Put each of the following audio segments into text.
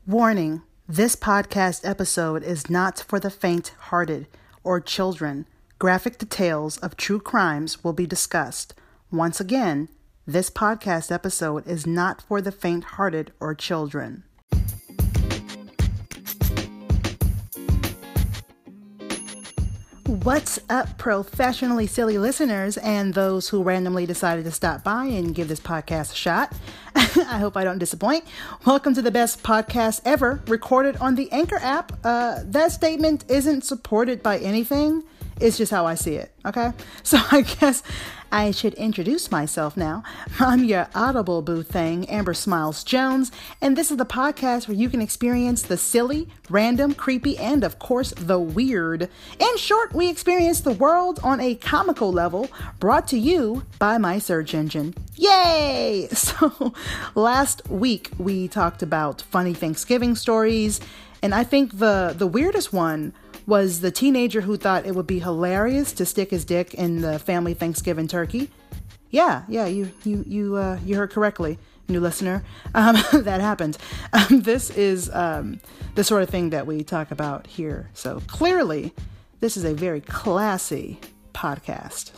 Warning, this podcast episode is not for the faint-hearted or children. Graphic details of true crimes will be discussed. Once again, this podcast episode is not for the faint-hearted or children. What's up, professionally silly listeners and those who randomly decided to stop by and give this podcast a shot? I hope I don't disappoint. Welcome to the best podcast ever recorded on the Anchor app. That statement isn't supported by anything. It's just how I see it, okay? So I guess I should introduce myself now. I'm your Audible boo thing, Amber Smiles Jones, and this is the podcast where you can experience the silly, random, creepy, and of course, the weird. In short, we experience the world on a comical level, brought to you by my search engine. Yay! So last week we talked about funny Thanksgiving stories, and I think the weirdest one was the teenager who thought it would be hilarious to stick his dick in the family Thanksgiving turkey. Yeah, you heard correctly, new listener. That happened. This is the sort of thing that we talk about here. So clearly, this is a very classy podcast.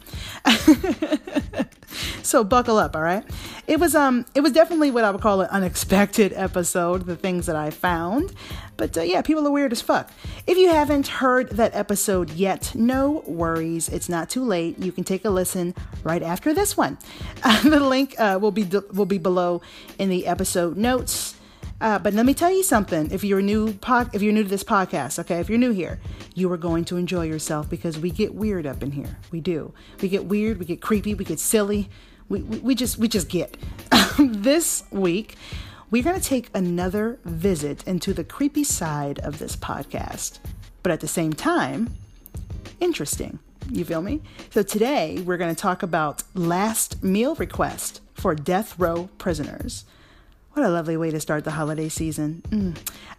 So buckle up, all right? It was definitely what I would call an unexpected episode, the things that I found. But yeah, people are weird as fuck. If you haven't heard that episode yet, no worries. It's not too late. You can take a listen right after this one. The link will be below in the episode notes. But let me tell you something. If you're new to this podcast, okay, if you're new here, you are going to enjoy yourself because we get weird up in here. We do. We get weird. We get creepy. We get silly. We just get. This week, we're going to take another visit into the creepy side of this podcast, but at the same time, interesting. You feel me? So today, we're going to talk about last meal request for death row prisoners. What a lovely way to start the holiday season.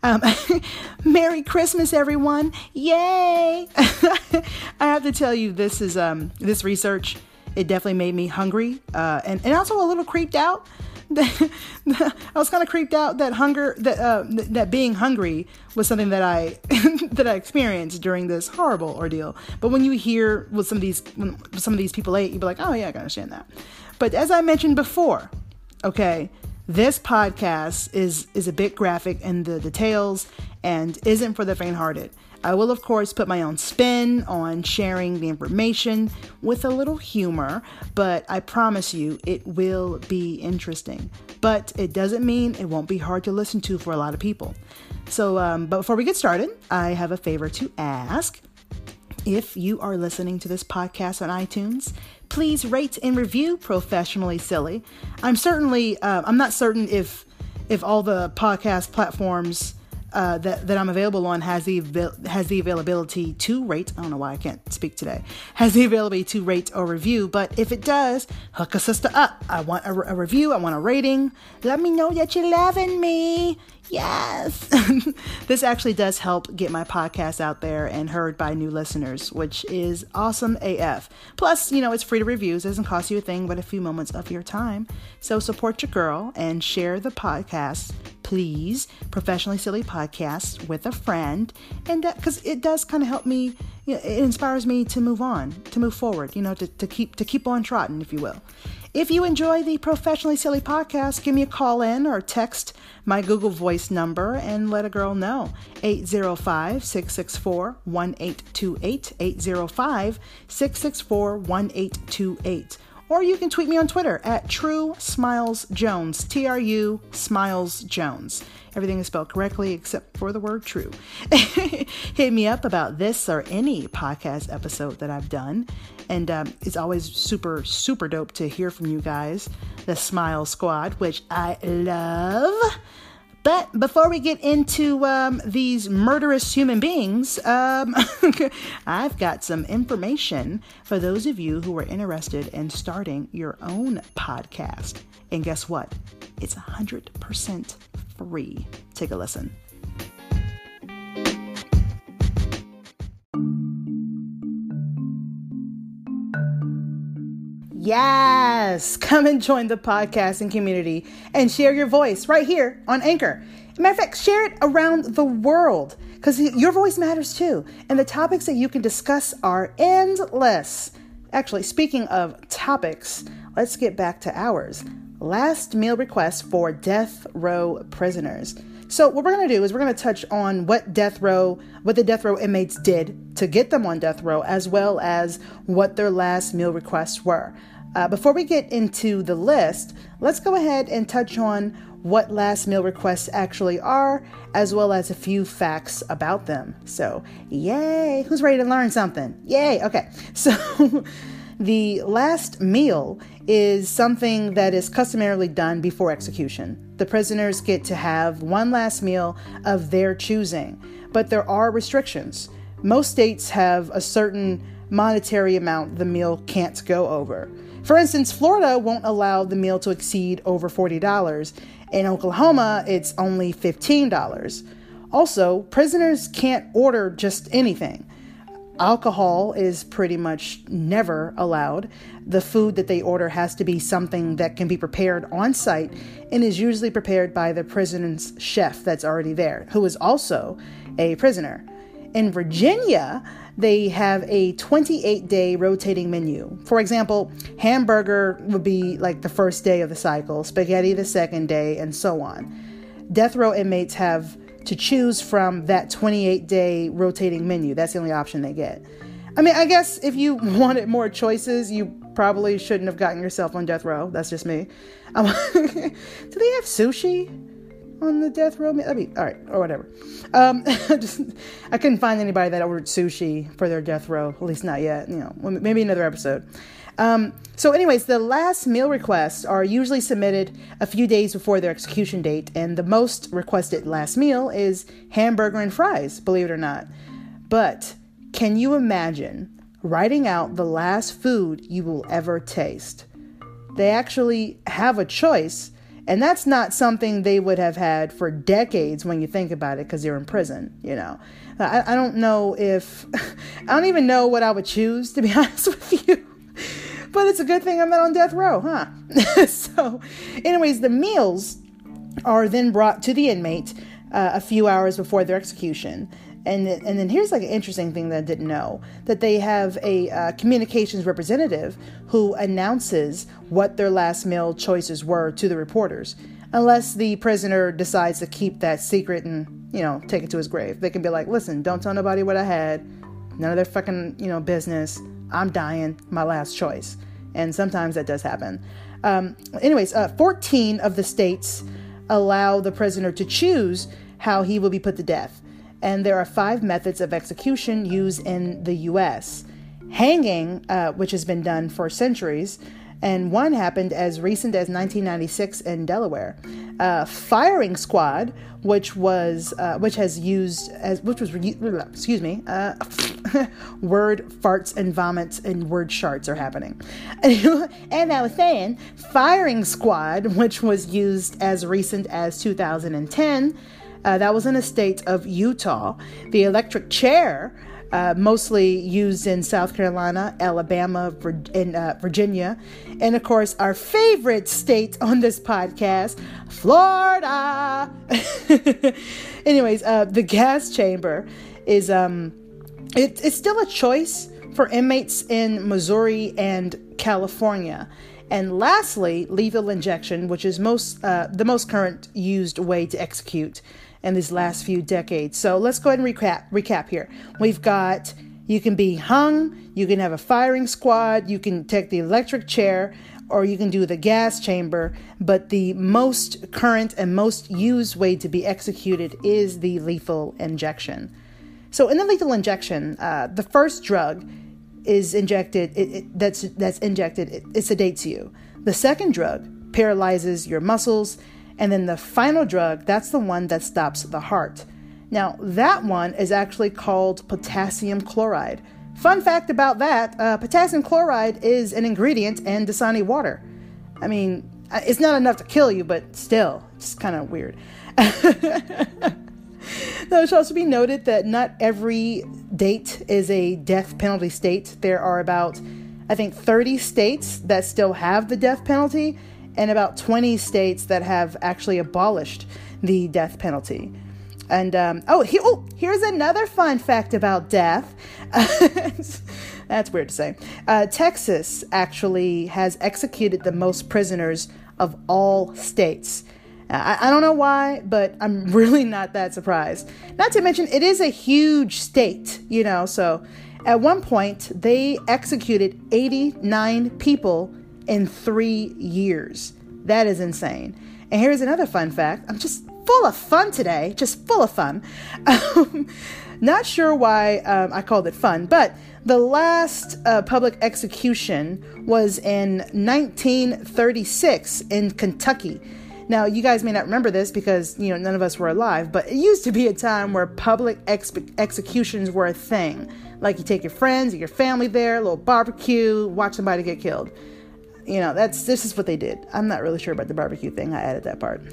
Merry Christmas, everyone. Yay. I have to tell you, this is this research, it definitely made me hungry and also a little creeped out. I was kind of creeped out that being hungry was something that I that I experienced during this horrible ordeal. But when you hear what some of these people ate, you'd be like, oh yeah, I can understand that. But as I mentioned before, okay, this podcast is a bit graphic in the details and isn't for the faint-hearted. I will, of course, put my own spin on sharing the information with a little humor, but I promise you it will be interesting. But it doesn't mean it won't be hard to listen to for a lot of people. So, but before we get started, I have a favor to ask. If you are listening to this podcast on iTunes, please rate and review Professionally Silly. I'm not certain if all the podcast platforms that I'm available on has the availability to rate. I don't know why I can't speak today. Has the availability to rate or review, but if it does, hook a sister up. I want a review. I want a rating. Let me know that you're loving me. Yes. This actually does help get my podcast out there and heard by new listeners, which is awesome AF. Plus, it's free to reviews. It doesn't cost you a thing but a few moments of your time. So support your girl and share the podcast, please. Professionally Silly Podcast with a friend. And because it does kind of help me, it inspires me to move on, to move forward, to keep on trotting, if you will. If you enjoy the Professionally Silly Podcast, give me a call in or text my Google Voice number and let a girl know. 805-664-1828, 805-664-1828. Or you can tweet me on Twitter at True Smiles Jones, TRU Smiles Jones. Everything is spelled correctly except for the word true. Hit me up about this or any podcast episode that I've done. And it's always super, super dope to hear from you guys, the Smile Squad, which I love. But before we get into these murderous human beings, I've got some information for those of you who are interested in starting your own podcast. And guess what? It's 100% free. Take a listen. Yes. Yes, come and join the podcasting community and share your voice right here on Anchor. As a matter of fact, share it around the world because your voice matters too. And the topics that you can discuss are endless. Actually, speaking of topics, let's get back to ours. Last meal requests for death row prisoners. So what we're going to do is we're going to touch on what the death row inmates did to get them on death row, as well as what their last meal requests were. Before we get into the list, let's go ahead and touch on what last meal requests actually are, as well as a few facts about them. So, yay! Who's ready to learn something? Yay! Okay, so the last meal is something that is customarily done before execution. The prisoners get to have one last meal of their choosing, but there are restrictions. Most states have a certain monetary amount the meal can't go over. For instance, Florida won't allow the meal to exceed over $40. In Oklahoma, it's only $15. Also, prisoners can't order just anything. Alcohol is pretty much never allowed. The food that they order has to be something that can be prepared on site and is usually prepared by the prison's chef that's already there, who is also a prisoner. In Virginia, they have a 28-day rotating menu. For example, hamburger would be like the first day of the cycle, spaghetti the second day, and so on. Death row inmates have to choose from that 28-day rotating menu. That's the only option they get. I mean, I guess if you wanted more choices, you probably shouldn't have gotten yourself on death row. That's just me. Do they have sushi on the death row? I mean, all right, or whatever. I couldn't find anybody that ordered sushi for their death row, at least not yet. Maybe another episode. So anyways, the last meal requests are usually submitted a few days before their execution date, and the most requested last meal is hamburger and fries, believe it or not. But can you imagine writing out the last food you will ever taste? They actually have a choice, and that's not something they would have had for decades when you think about it, because they're in prison, I don't know if, I don't even know what I would choose, to be honest with you. But it's a good thing I'm not on death row, huh? So, anyways, the meals are then brought to the inmate a few hours before their execution. And then here's like an interesting thing that I didn't know, that they have a communications representative who announces what their last meal choices were to the reporters, unless the prisoner decides to keep that secret and, take it to his grave. They can be like, listen, don't tell nobody what I had. None of their fucking, business. I'm dying, my last choice. And sometimes that does happen. 14 of the states allow the prisoner to choose how he will be put to death. And there are 5 methods of execution used in the U.S. Hanging, which has been done for centuries, and one happened as recent as 1996 in Delaware. Firing squad, which was word farts and vomits and word sharts are happening. And I was saying, firing squad, which was used as recent as 2010. That was in the state of Utah. The electric chair, mostly used in South Carolina, Alabama, and Virginia. And of course, our favorite state on this podcast, Florida. Anyways, the gas chamber is, it's still a choice for inmates in Missouri and California. And lastly, lethal injection, which is the most current used way to execute in these last few decades. So let's go ahead and recap here. We've got, you can be hung, you can have a firing squad, you can take the electric chair, or you can do the gas chamber. But the most current and most used way to be executed is the lethal injection. So in the lethal injection, the first drug is injected, that's injected, it sedates you. The second drug paralyzes your muscles. And then the final drug, that's the one that stops the heart. Now, that one is actually called potassium chloride. Fun fact about that, potassium chloride is an ingredient in Dasani water. I mean, it's not enough to kill you, but still, it's kind of weird. Now, it should also be noted that not every date is a death penalty state. There are about I think 30 states that still have the death penalty, and about 20 states that have actually abolished the death penalty. And here's another fun fact about death. That's weird to say. Texas actually has executed the most prisoners of all states. I don't know why, but I'm really not that surprised. Not to mention, it is a huge state, so at one point they executed 89 people in 3 years. That is insane. And here's another fun fact. I'm just full of fun today, just full of fun. Not sure why I called it fun, but the last public execution was in 1936 in Kentucky. Now, you guys may not remember this because, none of us were alive, but it used to be a time where public executions were a thing. Like you take your friends or your family there, a little barbecue, watch somebody get killed. This is what they did. I'm not really sure about the barbecue thing. I added that part.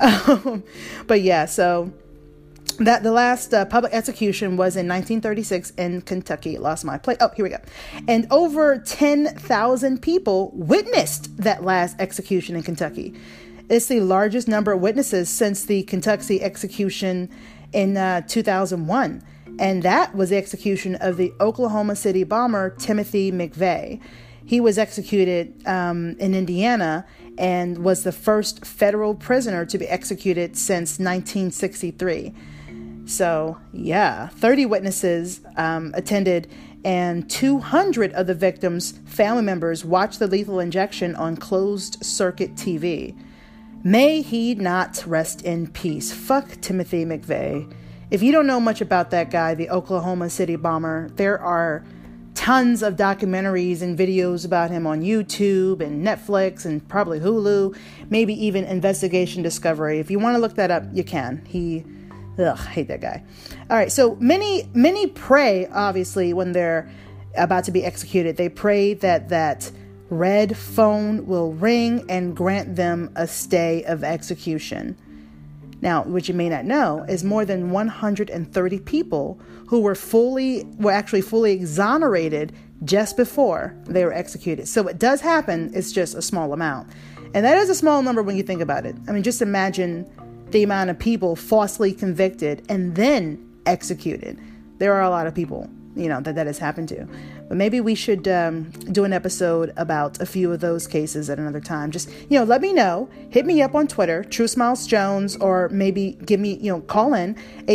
But yeah, so that the last public execution was in 1936 in Kentucky. Lost my place. Oh, here we go. And over 10,000 people witnessed that last execution in Kentucky. It's the largest number of witnesses since the Kentucky execution in 2001. And that was the execution of the Oklahoma City bomber Timothy McVeigh. He was executed in Indiana and was the first federal prisoner to be executed since 1963. So, yeah, 30 witnesses attended, and 200 of the victims' family members watched the lethal injection on closed-circuit TV. May he not rest in peace. Fuck Timothy McVeigh. If you don't know much about that guy, the Oklahoma City bomber, there are tons of documentaries and videos about him on YouTube and Netflix and probably Hulu, maybe even Investigation Discovery. If you want to look that up, you can. Hate that guy. All right, so many pray, obviously, when they're about to be executed. They pray that red phone will ring and grant them a stay of execution. Now, what you may not know is more than 130 people who were actually fully exonerated just before they were executed. So it does happen. It's just a small amount. And that is a small number when you think about it. I mean, just imagine the amount of people falsely convicted and then executed. There are a lot of people, that has happened to. But maybe we should do an episode about a few of those cases at another time. Just, let me know. Hit me up on Twitter, True Smiles Jones, or maybe give me, call in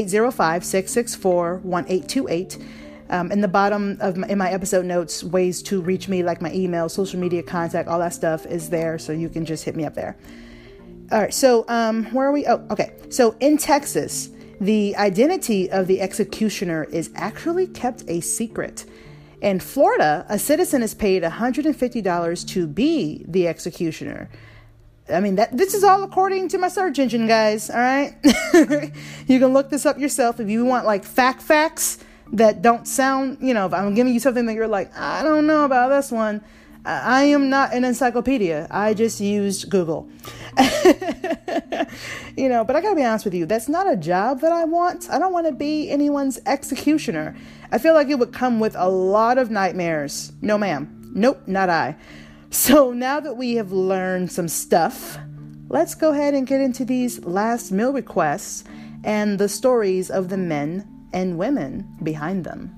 805-664-1828. In the bottom in my episode notes, ways to reach me, like my email, social media contact, all that stuff is there. So you can just hit me up there. All right. So where are we? Oh, okay. So in Texas, the identity of the executioner is actually kept a secret. In Florida, a citizen is paid $150 to be the executioner. I mean, this is all according to my search engine, guys. All right. You can look this up yourself if you want like facts that don't sound, if I'm giving you something that you're like, I don't know about this one. I am not an encyclopedia. I just used Google. But I gotta be honest with you. That's not a job that I want. I don't want to be anyone's executioner. I feel like it would come with a lot of nightmares. No, ma'am. Nope, not I. So now that we have learned some stuff, let's go ahead and get into these last meal requests and the stories of the men and women behind them.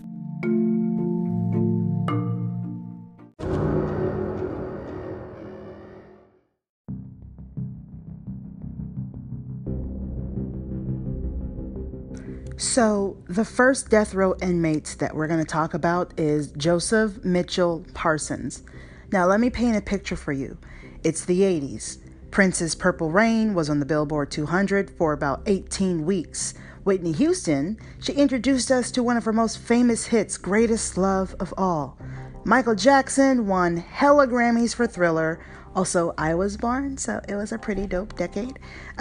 So the first death row inmate that we're going to talk about is Joseph Mitchell Parsons. Now, let me paint a picture for you. It's the 80s. Prince's Purple Rain was on the Billboard 200 for about 18 weeks. Whitney Houston, she introduced us to one of her most famous hits, Greatest Love of All. Michael Jackson won hella Grammys for Thriller. Also, I was born, so it was a pretty dope decade.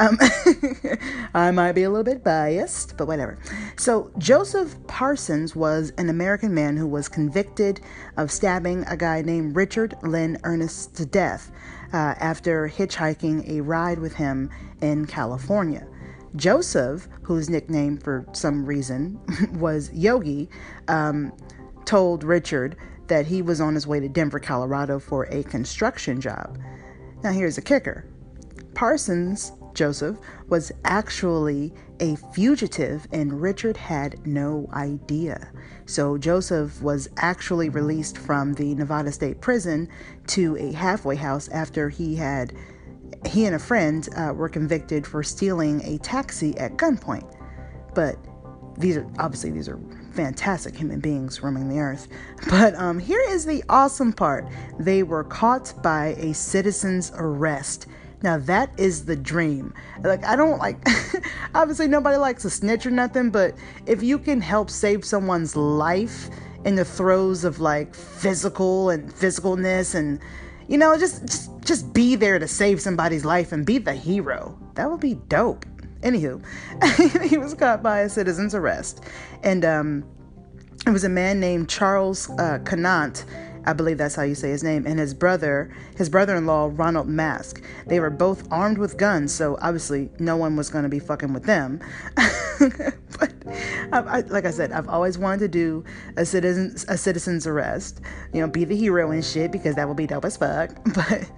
I might be a little bit biased, but whatever. So, Joseph Parsons was an American man who was convicted of stabbing a guy named Richard Lynn Ernest to death after hitchhiking a ride with him in California. Joseph, whose nickname for some reason was Yogi, told Richard that he was on his way to Denver, Colorado for a construction job. Now, here's the kicker. Parsons, Joseph, was actually a fugitive, and Richard had no idea. So Joseph was actually released from the Nevada State Prison to a halfway house after he and a friend were convicted for stealing a taxi at gunpoint. But these are fantastic human beings roaming the earth. But here is the awesome part. They were caught by a citizen's arrest. Now that is the dream. Like, I don't like, obviously nobody likes a snitch or nothing, but if you can help save someone's life in the throes of like physicalness and, you know, just be there to save somebody's life and be the hero, that would be dope. Anywho, he was caught by a citizen's arrest. And it was a man named Charles Conant, I believe that's how you say his name, and his brother-in-law, Ronald Mask. They were both armed with guns, so obviously no one was going to be fucking with them. But like I said, I've always wanted to do a citizen's arrest, you know, be the hero and shit, because that would be dope as fuck. But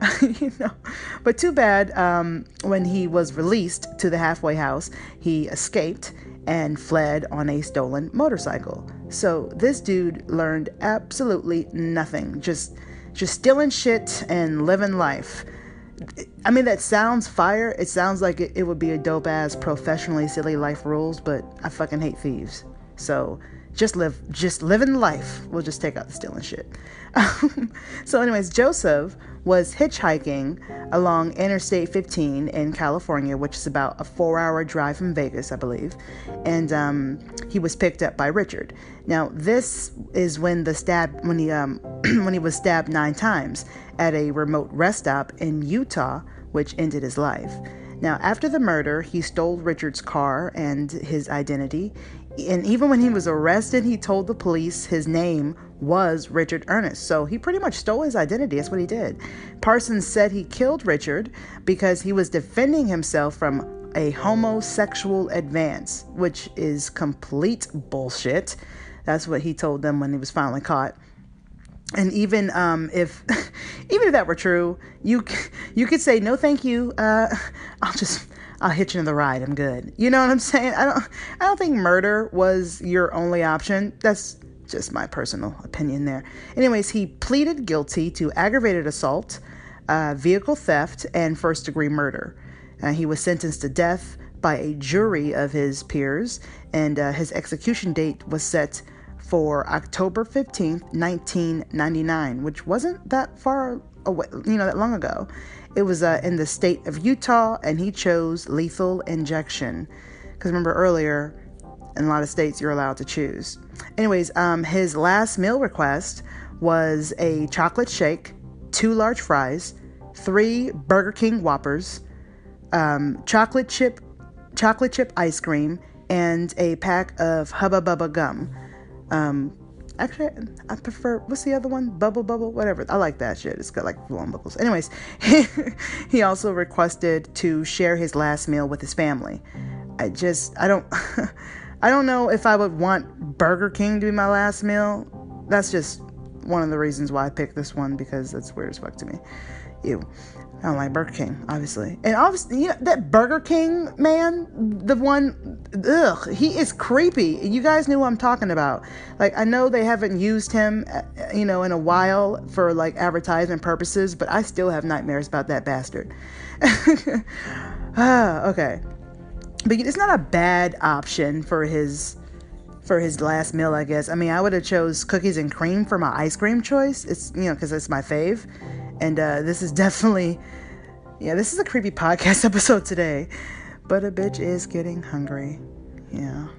but too bad. When he was released to the halfway house, he escaped and fled on a stolen motorcycle. So this dude learned absolutely nothing, just stealing shit and living life. I mean, that sounds fire. It sounds like it would be a dope ass professionally silly life rules, but I fucking hate thieves. So just living life. We'll just take out the stealing shit. So anyways, Joseph was hitchhiking along Interstate 15 in California, which is about a 4-hour drive from Vegas, I believe. And he was picked up by Richard. Now, this is when he was stabbed 9 times at a remote rest stop in Utah, which ended his life. Now, after the murder, he stole Richard's car and his identity. And even when he was arrested, he told the police his name was Richard Ernest. So he pretty much stole his identity. That's what he did. Parsons said he killed Richard because he was defending himself from a homosexual advance, which is complete bullshit. That's what he told them when he was finally caught. And even if that were true, you could say, no, thank you. I'll hitch into the ride. I'm good. You know what I'm saying? I don't think murder was your only option. That's just my personal opinion there. Anyways, he pleaded guilty to aggravated assault, vehicle theft, and first-degree murder. He was sentenced to death by a jury of his peers, and his execution date was set for October 15th, 1999, which wasn't that far away, that long ago. It was in the state of Utah, and he chose lethal injection. Because remember earlier, in a lot of states, you're allowed to choose. Anyways, his last meal request was a chocolate shake, 2 large fries, 3 Burger King Whoppers, chocolate chip ice cream, and a pack of Hubba Bubba gum. Actually, I prefer, what's the other one? Bubble, whatever. I like that shit. It's got like long buckles. Anyways, he also requested to share his last meal with his family. I don't know if I would want Burger King to be my last meal. That's just one of the reasons why I picked this one, because it's weird as fuck to me. Ew. I don't like Burger King, obviously. And obviously, that Burger King man, the one, he is creepy. You guys knew what I'm talking about. Like, I know they haven't used him, in a while for, like, advertisement purposes, but I still have nightmares about that bastard. Okay. But it's not a bad option for his last meal, I guess. I mean, I would have chose cookies and cream for my ice cream choice. It's, because it's my fave. And this is definitely, this is a creepy podcast episode today. But a bitch is getting hungry. Yeah.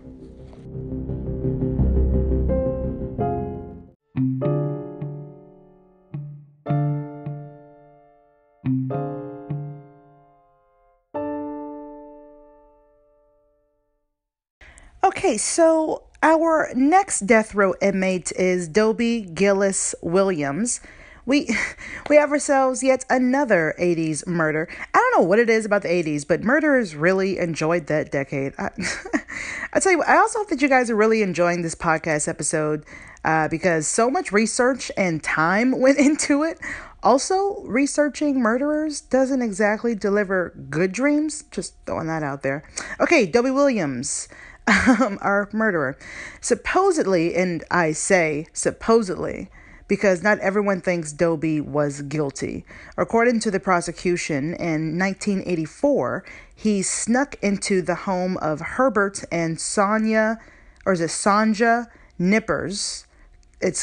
Okay, so our next death row inmate is Dobie Gillis Williams. We have ourselves yet another 80s murder. I don't know what it is about the 80s, but murderers really enjoyed that decade. I tell you what, I also hope that you guys are really enjoying this podcast episode because so much research and time went into it. Also, researching murderers doesn't exactly deliver good dreams. Just throwing that out there. Okay, Dobie Williams, our murderer. Supposedly, and I say supposedly, because not everyone thinks Dobie was guilty. According to the prosecution, in 1984, he snuck into the home of Herbert and Sonia, or is it Sonja Knippers? It's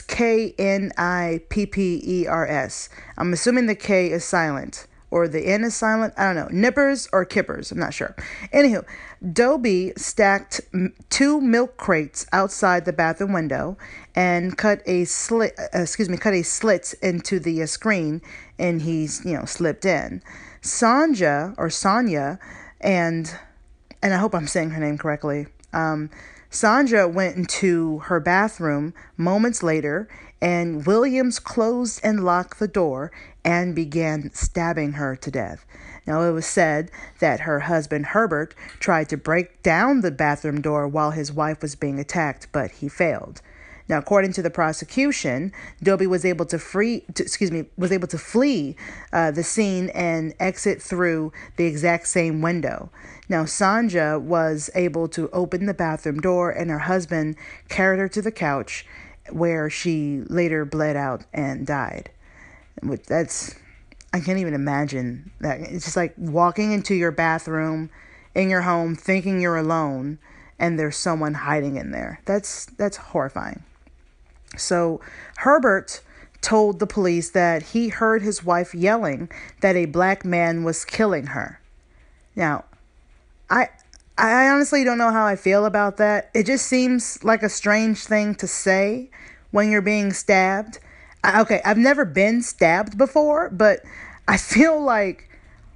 Knippers. I'm assuming the K is silent. Or the N is silent. I don't know. Nippers or Kippers. I'm not sure. Anywho, Dobie stacked 2 milk crates outside the bathroom window and cut a slit into the screen, and he's, slipped in. Sonia, and I hope I'm saying her name correctly. Sonja went into her bathroom moments later, and Williams closed and locked the door and began stabbing her to death. Now, it was said that her husband, Herbert, tried to break down the bathroom door while his wife was being attacked, but he failed. Now, according to the prosecution, Dobie was able to flee the scene and exit through the exact same window. Now, Sonja was able to open the bathroom door, and her husband carried her to the couch, where she later bled out and died. I can't even imagine that. It's just like walking into your bathroom in your home, thinking you're alone, and there's someone hiding in there. That's horrifying. So Herbert told the police that he heard his wife yelling that a black man was killing her. Now, I honestly don't know how I feel about that. It just seems like a strange thing to say when you're being stabbed. Okay, I've never been stabbed before, but I feel like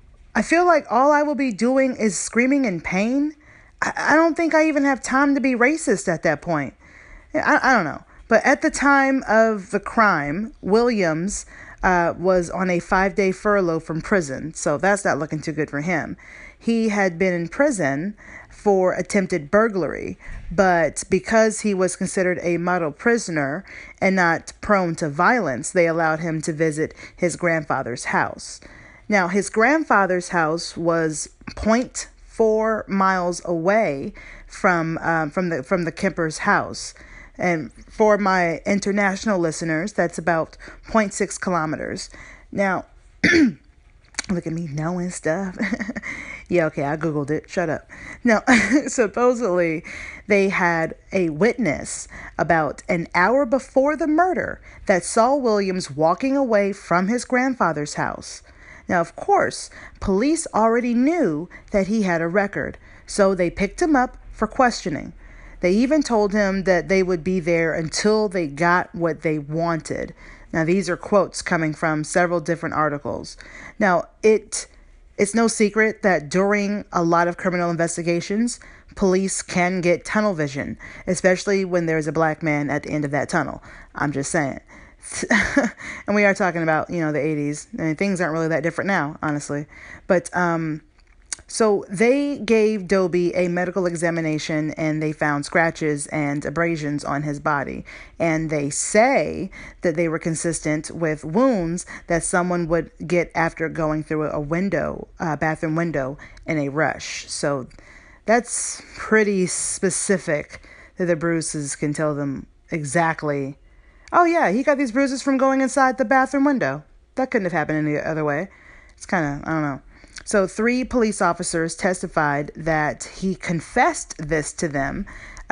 all I will be doing is screaming in pain. I don't think I even have time to be racist at that point. I don't know. But at the time of the crime, Williams was on a 5-day furlough from prison, so that's not looking too good for him. He had been in prison for attempted burglary, but because he was considered a model prisoner and not prone to violence, they allowed him to visit his grandfather's house. Now, his grandfather's house was 0.4 miles away from the Kemper's house. And for my international listeners, that's about 0.6 kilometers. Now, look at me knowing stuff. Yeah, okay, I Googled it. Shut up. Now, supposedly, they had a witness about an hour before the murder that saw Williams walking away from his grandfather's house. Now, of course, police already knew that he had a record, so they picked him up for questioning. They even told him that they would be there until they got what they wanted. Now, these are quotes coming from several different articles. Now, it's no secret that during a lot of criminal investigations, police can get tunnel vision, especially when there's a black man at the end of that tunnel. I'm just saying. And we are talking about, the 80s. I mean, things aren't really that different now, honestly. But, so they gave Dobie a medical examination, and they found scratches and abrasions on his body. And they say that they were consistent with wounds that someone would get after going through a bathroom window in a rush. So that's pretty specific that the bruises can tell them exactly, oh yeah, he got these bruises from going inside the bathroom window. That couldn't have happened any other way. It's kind of, I don't know. So 3 police officers testified that he confessed to them,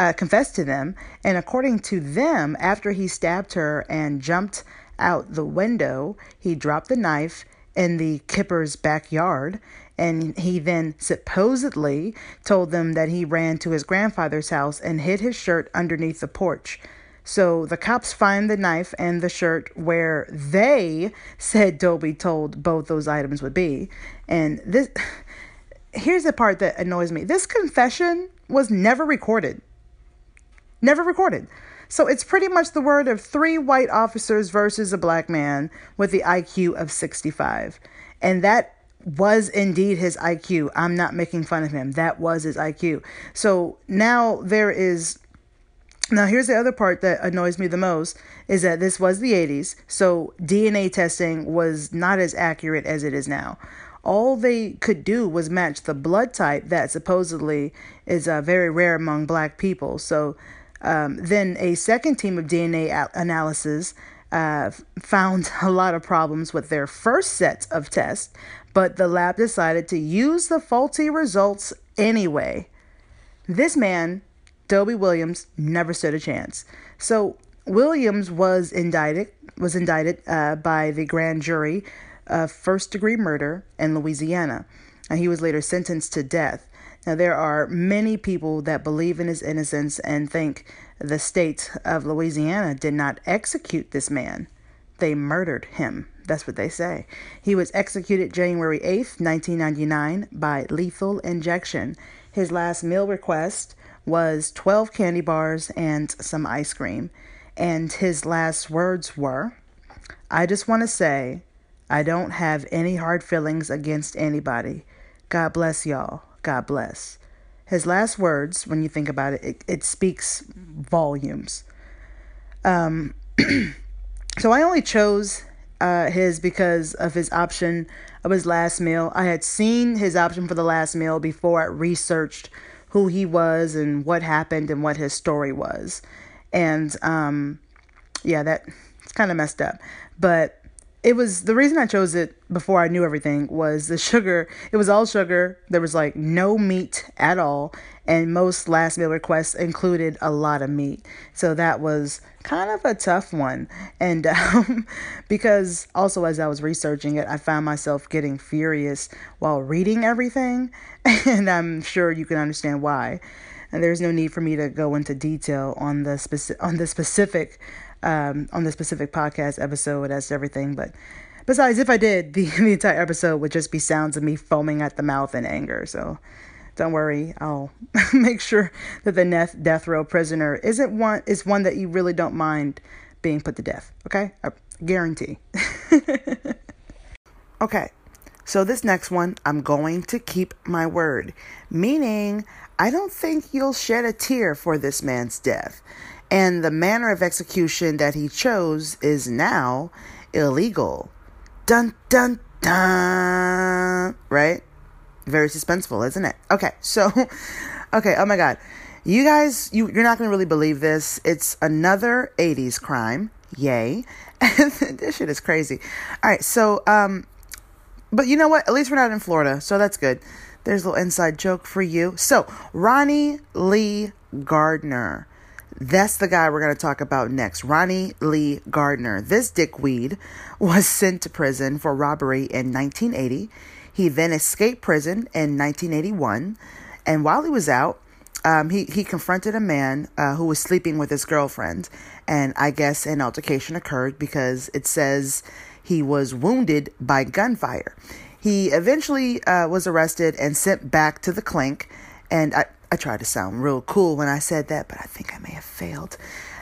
and according to them, after he stabbed her and jumped out the window, he dropped the knife in the Kipper's backyard, and he then supposedly told them that he ran to his grandfather's house and hid his shirt underneath the porch. So the cops find the knife and the shirt where they said Dobie told both those items would be. And here's the part that annoys me. This confession was never recorded. Never recorded. So it's pretty much the word of 3 white officers versus a black man with the IQ of 65. And that was indeed his IQ. I'm not making fun of him. That was his IQ. So now here's the other part that annoys me the most is that this was the 80s. So DNA testing was not as accurate as it is now. All they could do was match the blood type that supposedly is very rare among black people. So then a second team of DNA analysis found a lot of problems with their first set of tests, but the lab decided to use the faulty results anyway. This man, Dobie Williams, never stood a chance. So Williams was indicted by the grand jury of first-degree murder in Louisiana, and he was later sentenced to death. Now, there are many people that believe in his innocence and think the state of Louisiana did not execute this man. They murdered him. That's what they say. He was executed January 8th, 1999 by lethal injection. His last meal request was 12 candy bars and some ice cream. And his last words were, "I just want to say, I don't have any hard feelings against anybody. God bless y'all. God bless." His last words, when you think about it, it speaks volumes. So I only chose his because of his option of his last meal. I had seen his option for the last meal before I researched who he was and what happened and what his story was. And that's kind of messed up. But it was the reason I chose it before I knew everything was the sugar. It was all sugar. There was like no meat at all. And most last meal requests included a lot of meat. So that was kind of a tough one. And because also as I was researching it, I found myself getting furious while reading everything. And I'm sure you can understand why. And there's no need for me to go into detail on the specific podcast episode as to everything. But besides, if I did, the entire episode would just be sounds of me foaming at the mouth in anger. So don't worry, I'll make sure that the death row prisoner is one that you really don't mind being put to death. Okay, I guarantee. Okay, so this next one, I'm going to keep my word, meaning I don't think you'll shed a tear for this man's death. And the manner of execution that he chose is now illegal. Dun, dun, dun. Right? Very suspenseful, isn't it? Okay, oh my God. You guys, you're not going to really believe this. It's another 80s crime. Yay. This shit is crazy. All right, so, but you know what? At least we're not in Florida, so that's good. There's a little inside joke for you. So, Ronnie Lee Gardner. That's the guy we're going to talk about next. Ronnie Lee Gardner. This dickweed was sent to prison for robbery in 1980. He then escaped prison in 1981. And while he was out, he confronted a man who was sleeping with his girlfriend. And I guess an altercation occurred because it says he was wounded by gunfire. He eventually was arrested and sent back to the clink. And I tried to sound real cool when I said that, but I think I may have failed.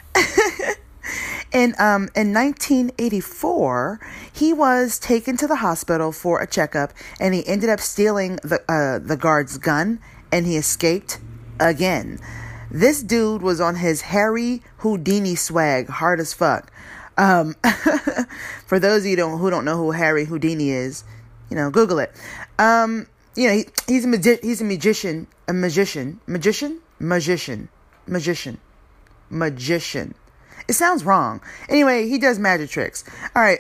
In 1984, he was taken to the hospital for a checkup, and he ended up stealing the guard's gun, and he escaped again. This dude was on his Harry Houdini swag, hard as fuck. For those of you who don't know who Harry Houdini is, Google it. He's a magician. It sounds wrong. Anyway, he does magic tricks. All right.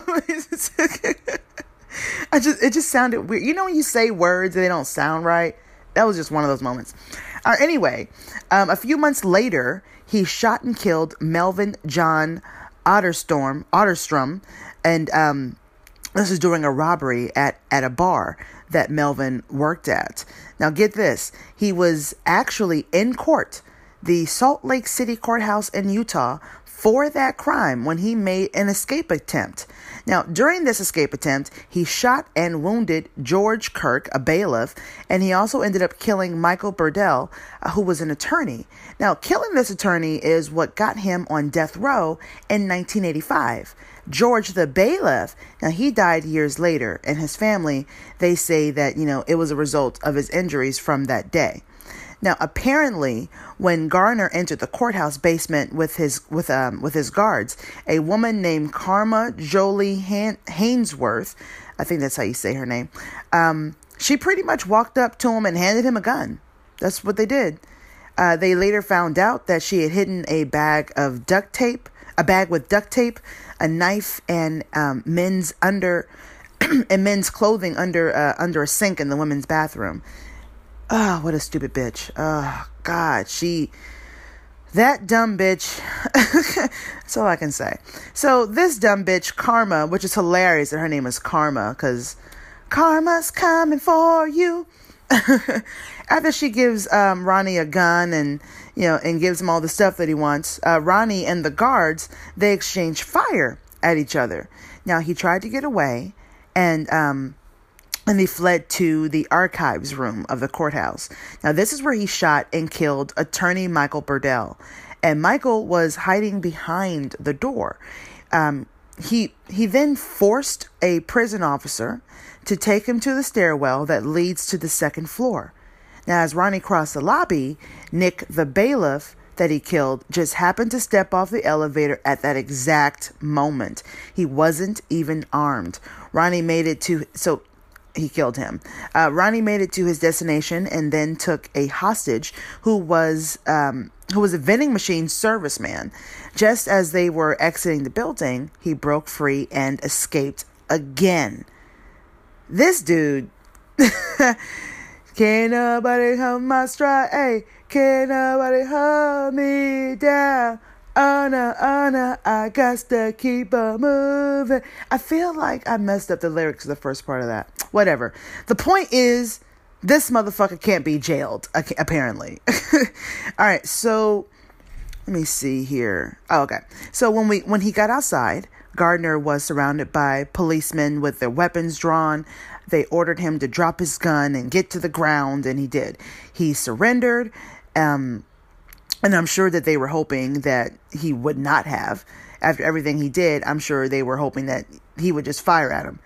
It just sounded weird. You know when you say words and they don't sound right? That was just one of those moments. Anyway, a few months later, he shot and killed Melvin John Otterstrom, and this is during a robbery at a bar that Melvin worked at. Now get this, he was actually in court, the Salt Lake City courthouse in Utah, for that crime when he made an escape attempt. Now, during this escape attempt, he shot and wounded George Kirk, a bailiff, and he also ended up killing Michael Burdell, who was an attorney. Now, killing this attorney is what got him on death row in 1985. George the bailiff, now he died years later, and his family, they say that, it was a result of his injuries from that day. Now, apparently, when Garner entered the courthouse basement with his guards, a woman named Karma Jolie Hainsworth, I think that's how you say her name, she pretty much walked up to him and handed him a gun. That's what they did. They later found out that she had hidden a bag with duct tape, a knife, and men's clothing under a sink in the women's bathroom. Oh, what a stupid bitch. Oh, God, that dumb bitch. That's all I can say. So this dumb bitch, Karma, which is hilarious that her name is Karma, because karma's coming for you. After she gives Ronnie a gun and gives him all the stuff that he wants, Ronnie and the guards, they exchange fire at each other. Now, he tried to get away, and he fled to the archives room of the courthouse. Now, this is where he shot and killed attorney Michael Burdell. And Michael was hiding behind the door. He then forced a prison officer to take him to the stairwell that leads to the second floor. Now, as Ronnie crossed the lobby, Nick the bailiff that he killed just happened to step off the elevator at that exact moment. He wasn't even armed. He killed him. Ronnie made it to his destination and then took a hostage who was a vending machine serviceman. Just as they were exiting the building, he broke free and escaped again. This dude, can't nobody hold my stride, hey, can't nobody hold me down. Oh no, I got to keep on moving. I feel like I messed up the lyrics of the first part of that. Whatever. The point is, this motherfucker can't be jailed, apparently. All right, so let me see here. Oh, okay. So when he got outside, Gardner was surrounded by policemen with their weapons drawn. They ordered him to drop his gun and get to the ground, and he did. He surrendered, and I'm sure that they were hoping that he would not have. After everything he did, I'm sure they were hoping that he would just fire at him.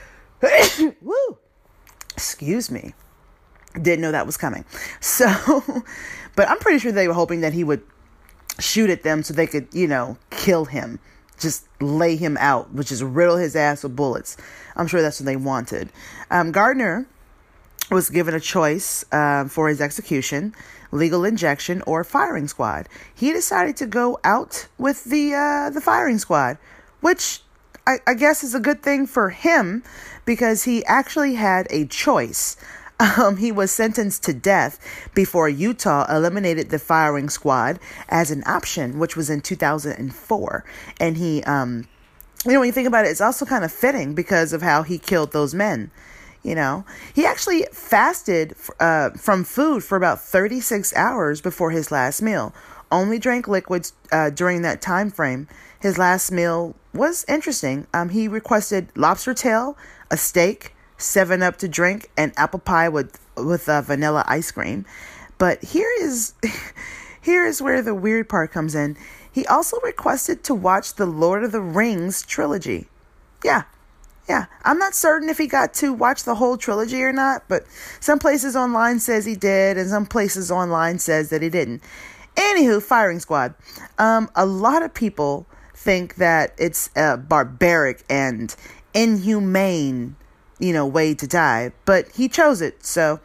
Woo! Excuse me. Didn't know that was coming. So, but I'm pretty sure they were hoping that he would shoot at them so they could, kill him. Just lay him out, which is riddle his ass with bullets. I'm sure that's what they wanted. Gardner was given a choice for his execution: legal injection or firing squad. He decided to go out with the firing squad, which I guess is a good thing for him because he actually had a choice. He was sentenced to death before Utah eliminated the firing squad as an option, which was in 2004. And he, when you think about it, it's also kind of fitting because of how he killed those men. He actually fasted from food for about 36 hours before his last meal. Only drank liquids during that time frame. His last meal was interesting. He requested lobster tail, a steak, 7-Up to drink, and apple pie with vanilla ice cream. But here is where the weird part comes in. He also requested to watch the Lord of the Rings trilogy. Yeah. I'm not certain if he got to watch the whole trilogy or not, but some places online says he did, and some places online says that he didn't. Anywho, firing squad. A lot of people think that it's a barbaric and inhumane way to die, but he chose it. So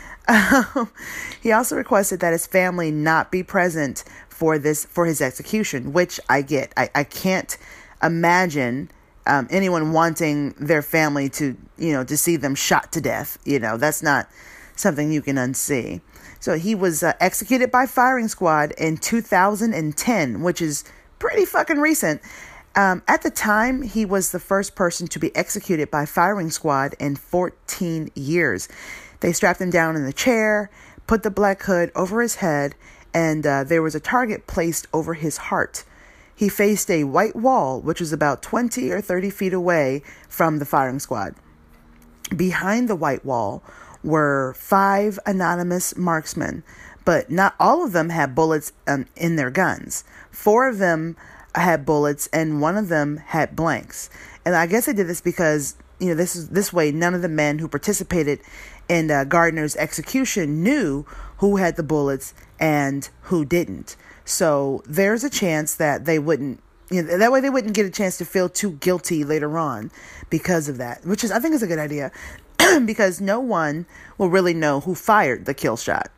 he also requested that his family not be present for his execution, which I get. I can't imagine anyone wanting their family to see them shot to death. That's not something you can unsee. So he was executed by firing squad in 2010, which is pretty fucking recent. At the time, he was the first person to be executed by firing squad in 14 years. They strapped him down in the chair, put the black hood over his head, and there was a target placed over his heart. He faced a white wall, which was about 20 or 30 feet away from the firing squad. Behind the white wall were 5 anonymous marksmen, but not all of them had bullets in their guns. 4 of them had bullets and one of them had blanks. And I guess they did this because, this way none of the men who participated in Gardner's execution knew who had the bullets and who didn't. So there's a chance that they wouldn't, that way they wouldn't get a chance to feel too guilty later on because of that, which I think is a good idea because no one will really know who fired the kill shot.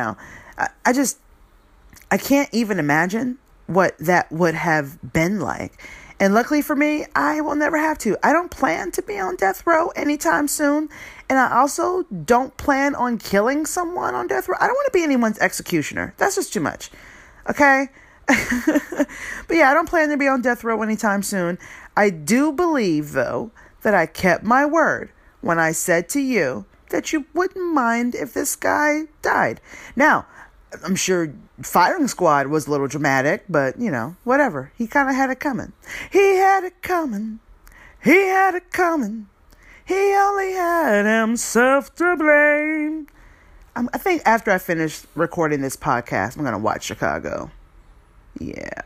I can't even imagine what that would have been like. And luckily for me, I will never have to. I don't plan to be on death row anytime soon. And I also don't plan on killing someone on death row. I don't want to be anyone's executioner. That's just too much. Okay? But yeah, I don't plan to be on death row anytime soon. I do believe, though, that I kept my word when I said to you that you wouldn't mind if this guy died. Now, I'm sure firing squad was a little dramatic, but, whatever. He kind of had it coming. He had it coming. He had it coming. He only had himself to blame. I think after I finish recording this podcast, I'm going to watch Chicago. Yeah.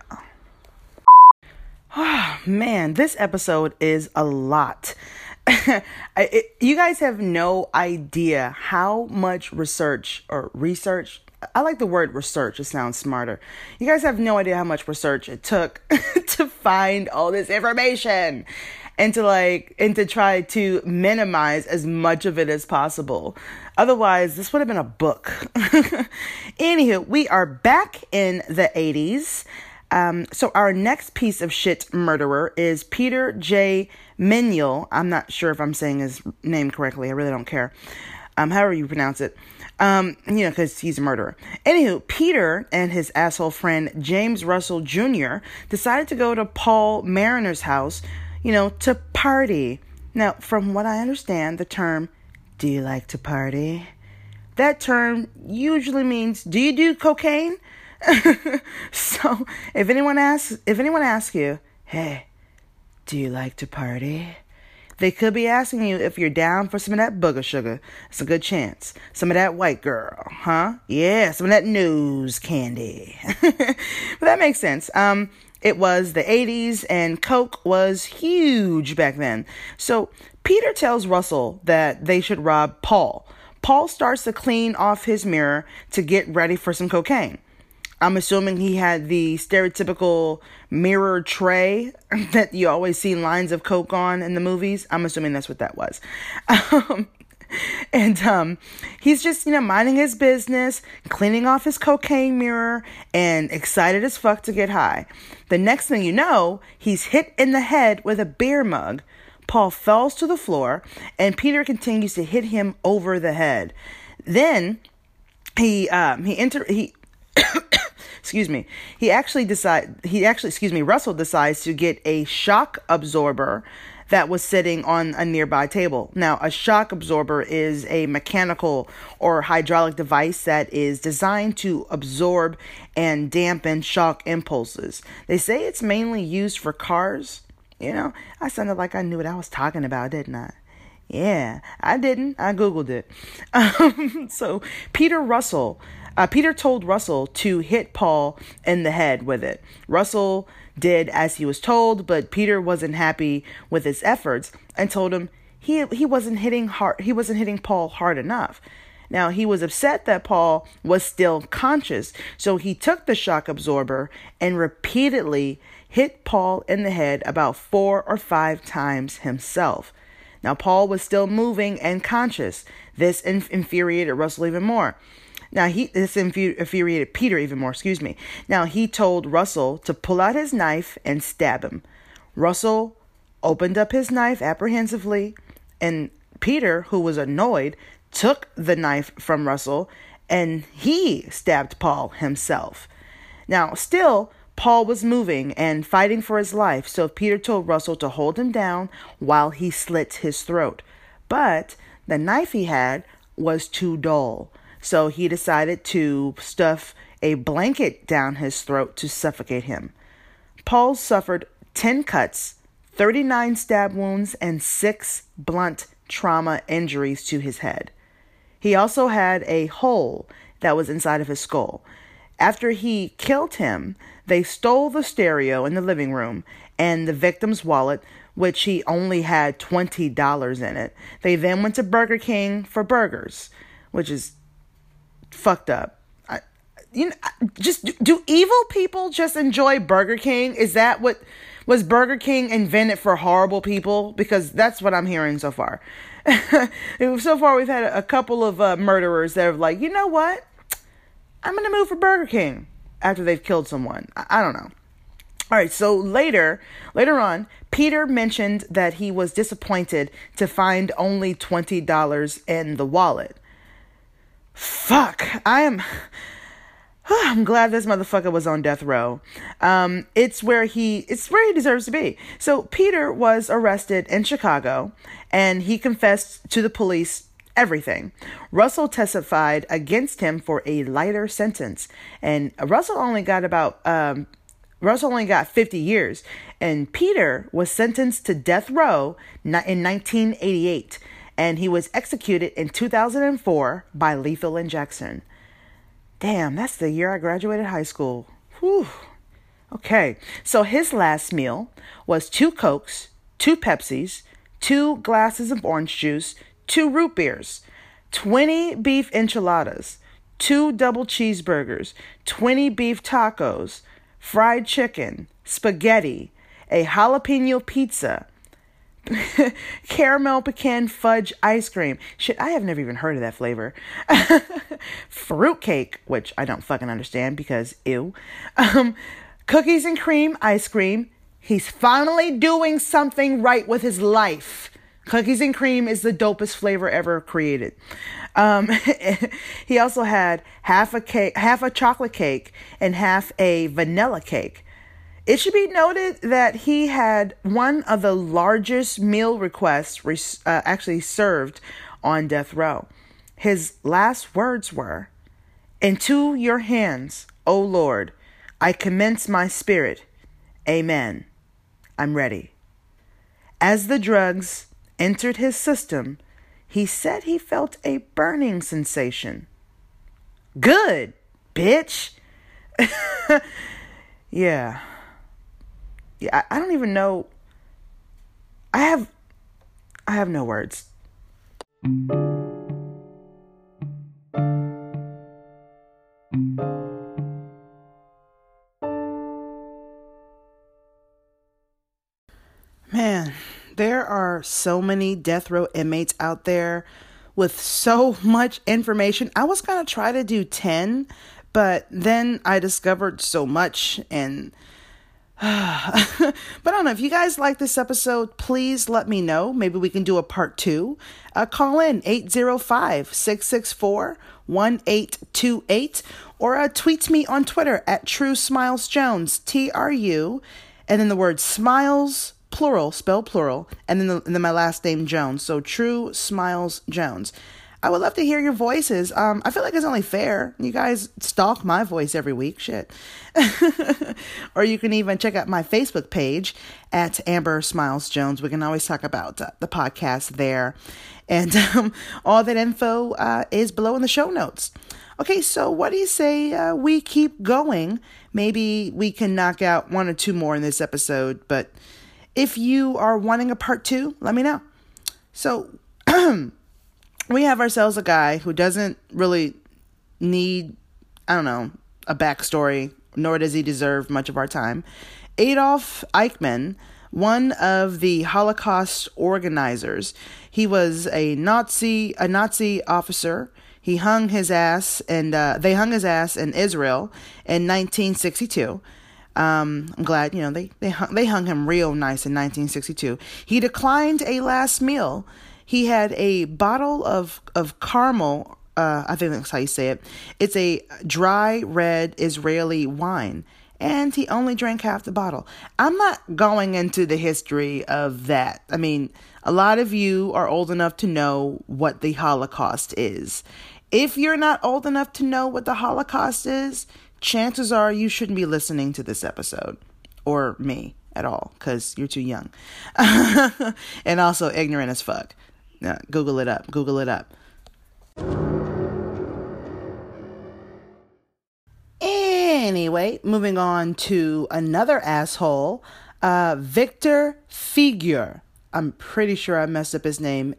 Oh, man, this episode is a lot. You guys have no idea how much research. I like the word research. It sounds smarter. You guys have no idea how much research it took to find all this information and to try to minimize as much of it as possible. Otherwise, this would have been a book. Anywho, we are back in the 80s. So our next piece of shit murderer is Peter J. Minyul. I'm not sure if I'm saying his name correctly. I really don't care. However you pronounce it. Because he's a murderer. Anywho, Peter and his asshole friend James Russell Jr. decided to go to Paul Mariner's house, to party. Now, from what I understand, the term, do you like to party? That term usually means, do you do cocaine? So, if anyone asks you, hey, do you like to party? They could be asking you if you're down for some of that booger sugar. It's a good chance. Some of that white girl, huh? Yeah, some of that nose candy. But that makes sense. It was the 80s and Coke was huge back then. So Peter tells Russell that they should rob Paul. Paul starts to clean off his mirror to get ready for some cocaine. I'm assuming he had the stereotypical mirror tray that you always see lines of Coke on in the movies. I'm assuming that's what that was. He's just, minding his business, cleaning off his cocaine mirror, and excited as fuck to get high. The next thing you know, he's hit in the head with a beer mug. Paul falls to the floor, and Peter continues to hit him over the head. Then Russell decides to get a shock absorber that was sitting on a nearby table. Now, a shock absorber is a mechanical or hydraulic device that is designed to absorb and dampen shock impulses. They say it's mainly used for cars. I sounded like I knew what I was talking about, didn't I? Yeah, I didn't. I Googled it. So Peter told Russell to hit Paul in the head with it. Russell did as he was told, but Peter wasn't happy with his efforts and told him he wasn't hitting Paul hard enough. Now, he was upset that Paul was still conscious, so he took the shock absorber and repeatedly hit Paul in the head about 4 or 5 times himself. Now, Paul was still moving and conscious. This infuriated Russell even more. This infuriated Peter even more, Now, he told Russell to pull out his knife and stab him. Russell opened up his knife apprehensively, and Peter, who was annoyed, took the knife from Russell, and he stabbed Paul himself. Now, still, Paul was moving and fighting for his life, so Peter told Russell to hold him down while he slit his throat. But the knife he had was too dull, so he decided to stuff a blanket down his throat to suffocate him. Paul suffered 10 cuts, 39 stab wounds, and 6 blunt trauma injuries to his head. He also had a hole that was inside of his skull. After he killed him, they stole the stereo in the living room and the victim's wallet, which he only had $20 in it. They then went to Burger King for burgers, which is fucked up. Do evil people just enjoy Burger King? Is that what was Burger King invented for horrible people? Because that's what I'm hearing so far. So far, we've had a couple of murderers that are like, you know what? I'm going to move for Burger King after they've killed someone. I don't know. All right, so later on, Peter mentioned that he was disappointed to find only $20 in the wallet. Fuck, I'm glad this motherfucker was on death row. It's where he deserves to be. So Peter was arrested in Chicago, and he confessed to the police everything. Russell testified against him for a lighter sentence, and Russell only got 50 years, and Peter was sentenced to death row in 1988, and he was executed in 2004 by lethal injection. Damn, that's the year I graduated high school. Whew. Okay, so his last meal was 2 Cokes, 2 Pepsis, 2 glasses of orange juice, 2 root beers, 20 beef enchiladas, 2 double cheeseburgers, 20 beef tacos, fried chicken, spaghetti, a jalapeno pizza, caramel pecan fudge ice cream. Shit, I have never even heard of that flavor. Fruitcake, which I don't fucking understand because ew. Cookies and cream ice cream. He's finally doing something right with his life. Cookies and cream is the dopest flavor ever created. He also had half a chocolate cake and half a vanilla cake. It should be noted that he had one of the largest meal requests actually served on death row. His last words were, "Into your hands, O Lord, I commence my spirit. Amen. I'm ready." As the drugs entered his system, he said he felt a burning sensation. Good, bitch. Yeah, I don't even know. I have no words. Man, there are so many death row inmates out there with so much information. I was going to try to do 10, but then I discovered so much and but I don't know. If you guys like this episode, please let me know. Maybe we can do a part 2. Call in 805-664-1828 or tweet me on Twitter at True Smiles Jones, TRU, and then the word smiles, plural, spell plural, and then my last name Jones. So True Smiles Jones. I would love to hear your voices. I feel like it's only fair. You guys stalk my voice every week. Shit. Or you can even check out my Facebook page at Amber Smiles Jones. We can always talk about the podcast there. And all that info is below in the show notes. Okay, so what do you say we keep going? Maybe we can knock out 1 or 2 more in this episode. But if you are wanting a part 2, let me know. So we have ourselves a guy who doesn't really need, a backstory, nor does he deserve much of our time. Adolf Eichmann, one of the Holocaust organizers. He was a Nazi officer. He hung his ass, and they hung his ass in Israel in 1962. I'm glad, they hung him real nice in 1962. He declined a last meal. He had a bottle of caramel, I think that's how you say it. It's a dry red Israeli wine, and he only drank half the bottle. I'm not going into the history of that. I mean, a lot of you are old enough to know what the Holocaust is. If you're not old enough to know what the Holocaust is, chances are you shouldn't be listening to this episode, or me at all, because you're too young. And also ignorant as fuck. Google it up. Anyway, moving on to another asshole, Victor Feguer. I'm pretty sure I messed up his name.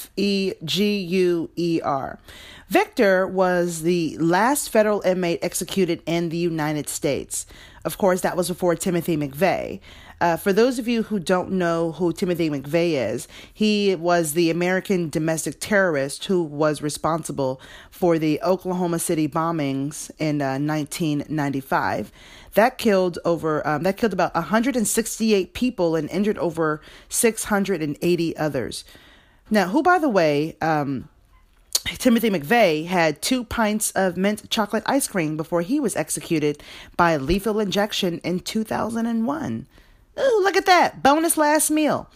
Feguer. Victor was the last federal inmate executed in the United States. Of course, that was before Timothy McVeigh. For those of you who don't know who Timothy McVeigh is, he was the American domestic terrorist who was responsible for the Oklahoma City bombings in 1995. That killed about 168 people and injured over 680 others. Now, who, by the way, Timothy McVeigh had 2 pints of mint chocolate ice cream before he was executed by lethal injection in 2001. Ooh, look at that. Bonus last meal.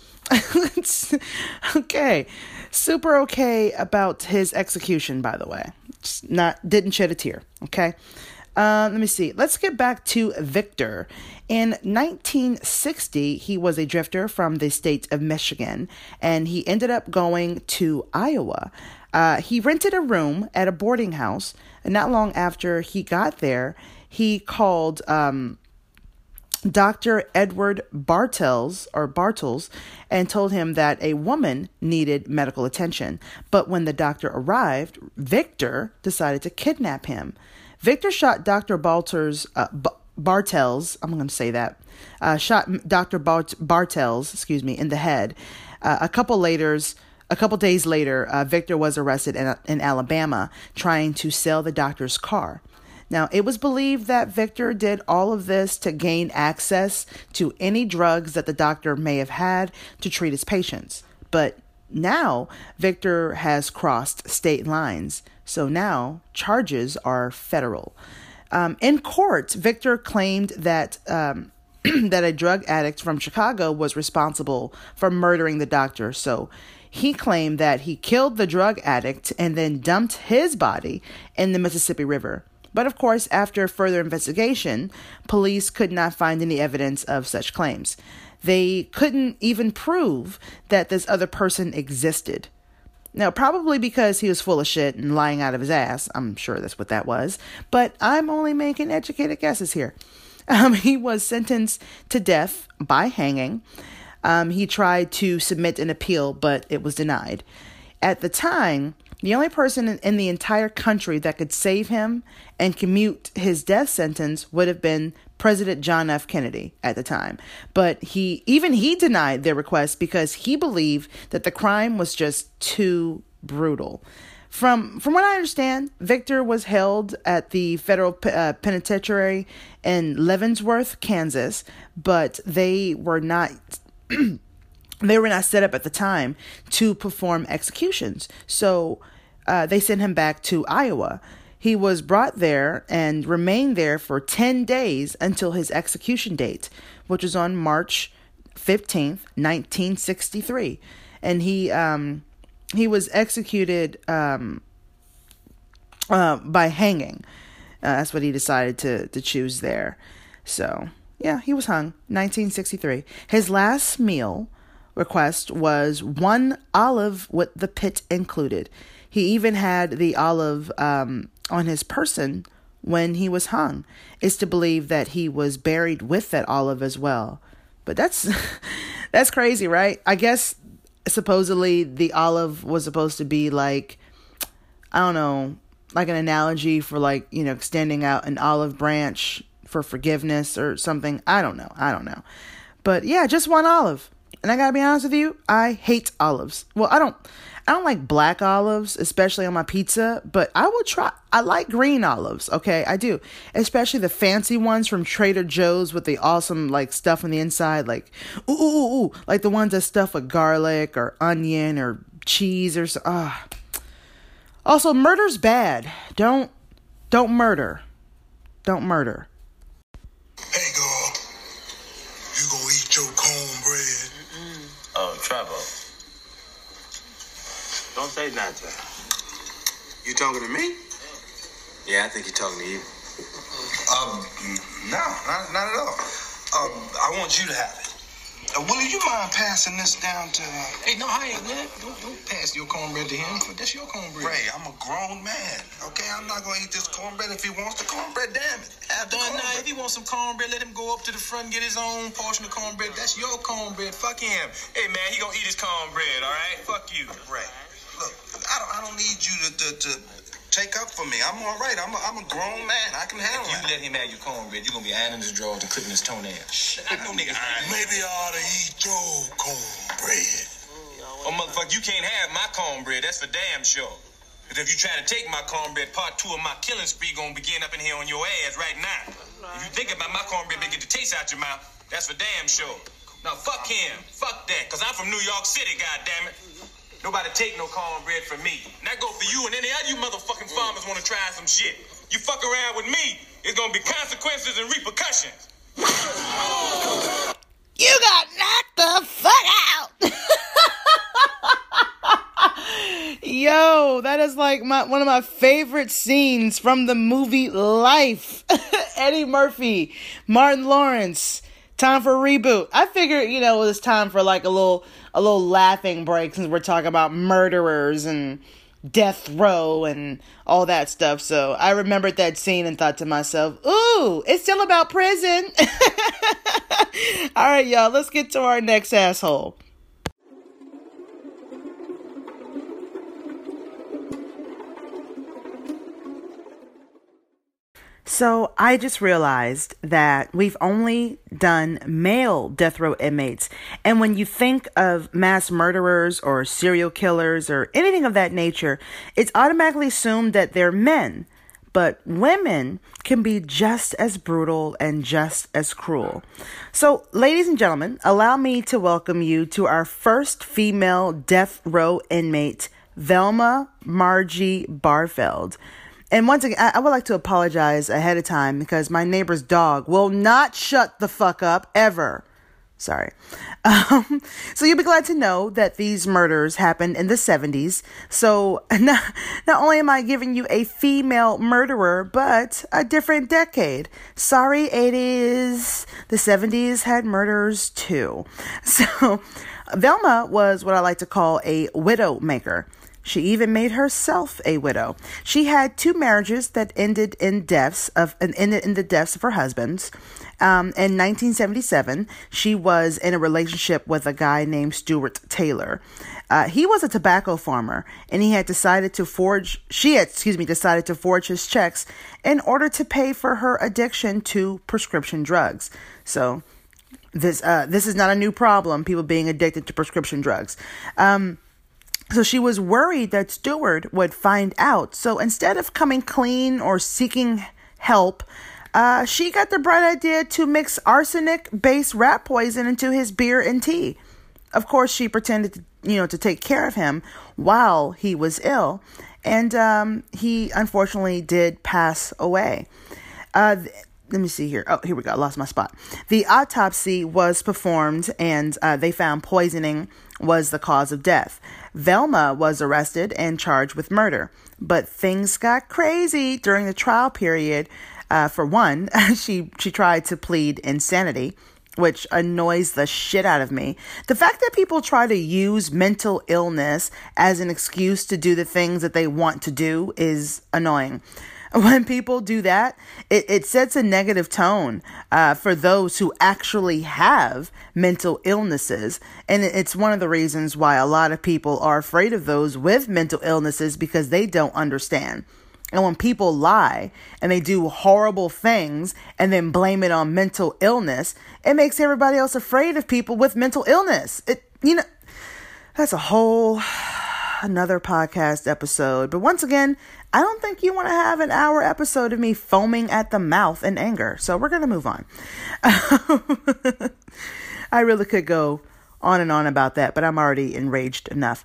Okay. Super okay about his execution, by the way. Didn't shed a tear. Okay. Let me see. Let's get back to Victor. In 1960, he was a drifter from the state of Michigan, and he ended up going to Iowa. He rented a room at a boarding house, and not long after he got there, he called Dr. Edward Bartels and told him that a woman needed medical attention. But when the doctor arrived, Victor decided to kidnap him. Victor shot Dr. Bartels, I'm going to say that, shot Dr. Bartels, in the head. A couple days later, Victor was arrested in Alabama trying to sell the doctor's car. Now, it was believed that Victor did all of this to gain access to any drugs that the doctor may have had to treat his patients. But now, Victor has crossed state lines. So now, charges are federal. In court, Victor claimed that that a drug addict from Chicago was responsible for murdering the doctor. So he claimed that he killed the drug addict and then dumped his body in the Mississippi River. But of course, after further investigation, police could not find any evidence of such claims. They couldn't even prove that this other person existed. Now, probably because he was full of shit and lying out of his ass. I'm sure that's what that was. But I'm only making educated guesses here. He was sentenced to death by hanging. He tried to submit an appeal, but it was denied. At the time, the only person in the entire country that could save him and commute his death sentence would have been President John F. Kennedy at the time. But he denied their request because he believed that the crime was just too brutal. From what I understand, Victor was held at the federal penitentiary in Leavenworth, Kansas, but they were not set up at the time to perform executions. So they sent him back to Iowa. He was brought there and remained there for 10 days until his execution date, which was on March 15th, 1963. And he was executed by hanging. That's what he decided to choose there. So, yeah, he was hung, 1963. His last meal request was 1 olive with the pit included. He even had the olive on his person when he was hung. It's to believe that he was buried with that olive as well. But that's crazy, right? I guess supposedly the olive was supposed to be like, I don't know, like an analogy for like, extending out an olive branch for forgiveness or something. I don't know. But yeah, just 1 olive. And I gotta be honest with you, I hate olives. Well, I don't like black olives, especially on my pizza, but I like green olives, okay? I do. Especially the fancy ones from Trader Joe's with the awesome, like, stuff on the inside, like, ooh, like the ones that stuff with garlic or onion or cheese or so. Also, murder's bad. Don't murder. Don't murder. Hey, girl, you gonna eat your cornbread? Oh, Trevor. Don't say nothing. You talking to me? Yeah, I think you're talking to you. No, not at all. I want you to have it. Willie, you mind passing this down to... Hey, no, I ain't, man. Don't pass your cornbread to him. That's your cornbread. Ray, I'm a grown man, okay? I'm not going to eat this cornbread. If he wants the cornbread, damn it, have the cornbread. If he wants some cornbread, let him go up to the front and get his own portion of cornbread. That's your cornbread. Fuck him. Hey, man, he gonna eat his cornbread, all right? Fuck you. Right. Look, I don't need you to take up for me. I'm all right. I'm a grown man. I can handle You it. let him have your cornbread, you're gonna be ironing his drawers and clipping his toenails. Shit, I know niggas. Maybe I ought to eat your cornbread. Oh, motherfucker, you can't have my cornbread. That's for damn sure. Because if you try to take my cornbread, part 2 of my killing spree gonna begin up in here on your ass right now. If you think about my cornbread, they get the taste out your mouth. That's for damn sure. Now, fuck him. Fuck that. Because I'm from New York City, goddammit. Nobody take no cornbread from me. And that go for you and any other you motherfucking farmers want to try some shit. You fuck around with me, it's gonna be consequences and repercussions. You got knocked the fuck out. Yo, that is like one of my favorite scenes from the movie Life. Eddie Murphy, Martin Lawrence, time for a reboot. I figured, it was time for like a little laughing break since we're talking about murderers and death row and all that stuff. So I remembered that scene and thought to myself, ooh, it's still about prison. All right, y'all, let's get to our next asshole. So I just realized that we've only done male death row inmates. And when you think of mass murderers or serial killers or anything of that nature, it's automatically assumed that they're men. But women can be just as brutal and just as cruel. So, ladies and gentlemen, allow me to welcome you to our first female death row inmate, Velma Margie Barfeld. And once again, I would like to apologize ahead of time because my neighbor's dog will not shut the fuck up ever. Sorry. So you'll be glad to know that these murders happened in the 70s. So not only am I giving you a female murderer, but a different decade. Sorry, 80s. The 70s had murders too. So Velma was what I like to call a widow maker. She even made herself a widow. She had 2 marriages that ended in the deaths of her husbands. In 1977, she was in a relationship with a guy named Stuart Taylor. He was a tobacco farmer, and she had decided to forge his checks in order to pay for her addiction to prescription drugs. So this is not a new problem, people being addicted to prescription drugs. So she was worried that Stewart would find out. So instead of coming clean or seeking help, she got the bright idea to mix arsenic-based rat poison into his beer and tea. Of course, she pretended to take care of him while he was ill. And he unfortunately did pass away. Let me see here. Oh, here we go. I lost my spot. The autopsy was performed and they found poisoning was the cause of death. Velma was arrested and charged with murder. But things got crazy during the trial period. For one, she tried to plead insanity, which annoys the shit out of me. The fact that people try to use mental illness as an excuse to do the things that they want to do is annoying. When people do that, it sets a negative tone for those who actually have mental illnesses. And it's one of the reasons why a lot of people are afraid of those with mental illnesses because they don't understand. And when people lie and they do horrible things and then blame it on mental illness, it makes everybody else afraid of people with mental illness. That's a whole another podcast episode. But once again, I don't think you want to have an hour episode of me foaming at the mouth in anger. So we're going to move on. I really could go on and on about that, but I'm already enraged enough.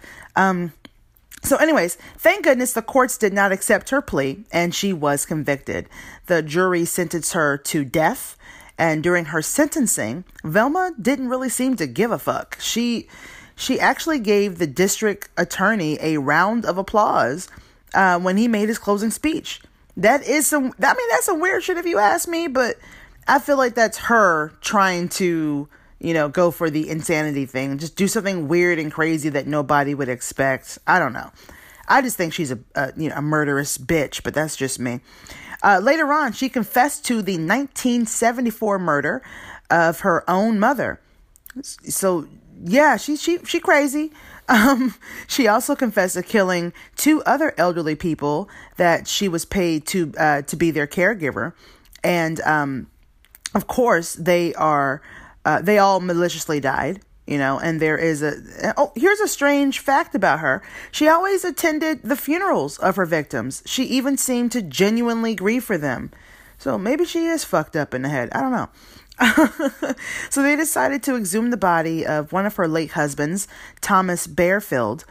So anyways, thank goodness the courts did not accept her plea and she was convicted. The jury sentenced her to death. And during her sentencing, Velma didn't really seem to give a fuck. She actually gave the district attorney a round of applause when he made his closing speech. That's some weird shit if you ask me, but I feel like that's her trying to, go for the insanity thing. Just do something weird and crazy that nobody would expect. I don't know. I just think she's a murderous bitch, but that's just me. Later on, she confessed to the 1974 murder of her own mother. So, yeah, she crazy. She also confessed to killing 2 other elderly people that she was paid to be their caregiver. And, of course, they all maliciously died, and there is here's a strange fact about her. She always attended the funerals of her victims. She even seemed to genuinely grieve for them. So maybe she is fucked up in the head. I don't know. So they decided to exhume the body of one of her late husbands, Thomas Barfield,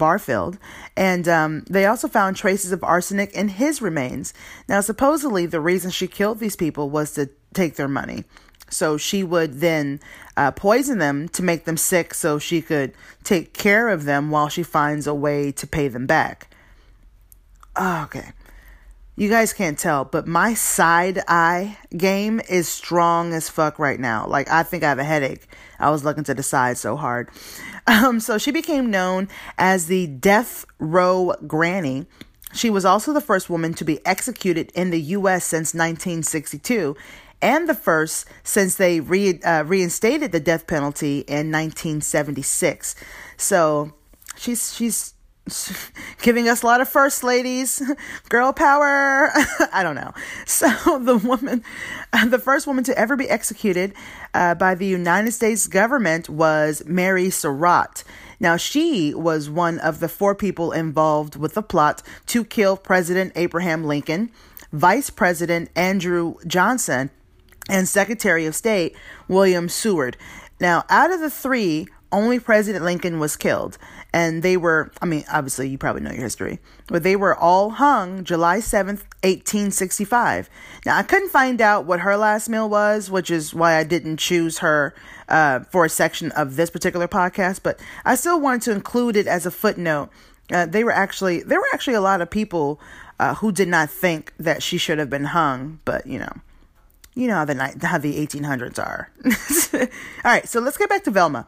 and they also found traces of arsenic in his remains. Now, supposedly, the reason she killed these people was to take their money. So she would then poison them to make them sick so she could take care of them while she finds a way to pay them back. Oh, okay. You guys can't tell, but my side eye game is strong as fuck right now. Like, I think I have a headache. I was looking to the side so hard. So she became known as the Death Row Granny. She was also the first woman to be executed in the U.S. since 1962, and the first since they reinstated the death penalty in 1976. So she's giving us a lot of first ladies, girl power. I don't know. So the first woman to ever be executed by the United States government was Mary Surratt. Now, she was one of the 4 people involved with the plot to kill President Abraham Lincoln, Vice President Andrew Johnson, and Secretary of State William Seward. Now, out of the 3, only President Lincoln was killed. And they were, obviously you probably know your history, but they were all hung July 7th, 1865. Now, I couldn't find out what her last meal was, which is why I didn't choose her for a section of this particular podcast, but I still wanted to include it as a footnote. There were actually a lot of people who did not think that she should have been hung, but you know how the 1800s are. All right, so let's get back to Velma.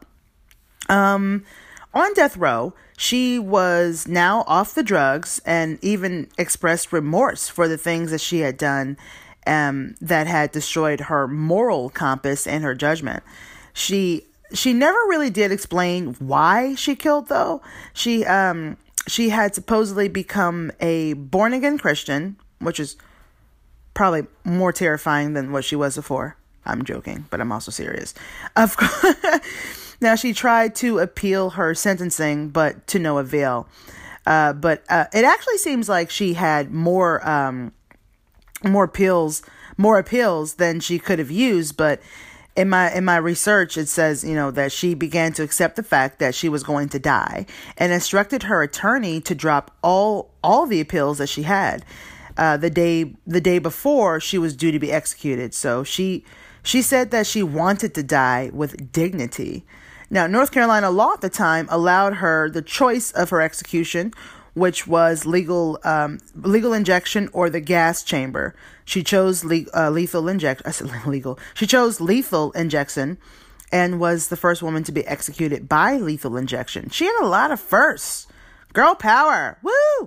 On death row, she was now off the drugs and even expressed remorse for the things that she had done that had destroyed her moral compass and her judgment. She never really did explain why she killed, though. She had supposedly become a born-again Christian, which is probably more terrifying than what she was before. I'm joking, but I'm also serious. Of course. Now, she tried to appeal her sentencing, but to no avail. But it actually seems like she had more appeals than she could have used. But in my research, it says, that she began to accept the fact that she was going to die and instructed her attorney to drop all the appeals that she had the day before she was due to be executed. So she said that she wanted to die with dignity. Now, North Carolina law at the time allowed her the choice of her execution, which was legal injection or the gas chamber. She chose lethal injection. I said legal. She chose lethal injection and was the first woman to be executed by lethal injection. She had a lot of firsts. Girl power. Woo!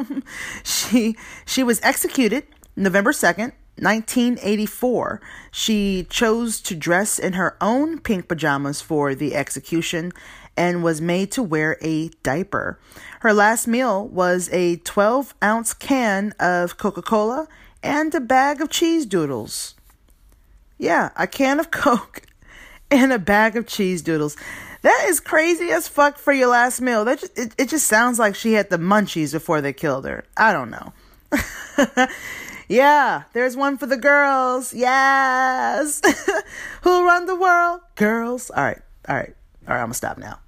She was executed November 2nd, 1984. She chose to dress in her own pink pajamas for the execution and was made to wear a diaper. Her last meal was a 12-ounce can of Coca-Cola and a bag of cheese doodles. Yeah, a can of Coke and a bag of cheese doodles. That is crazy as fuck for your last meal. It just sounds like she had the munchies before they killed her. I don't know. Yeah, there's one for the girls. Yes. Who'll run the world? Girls. All right. I'm going to stop now.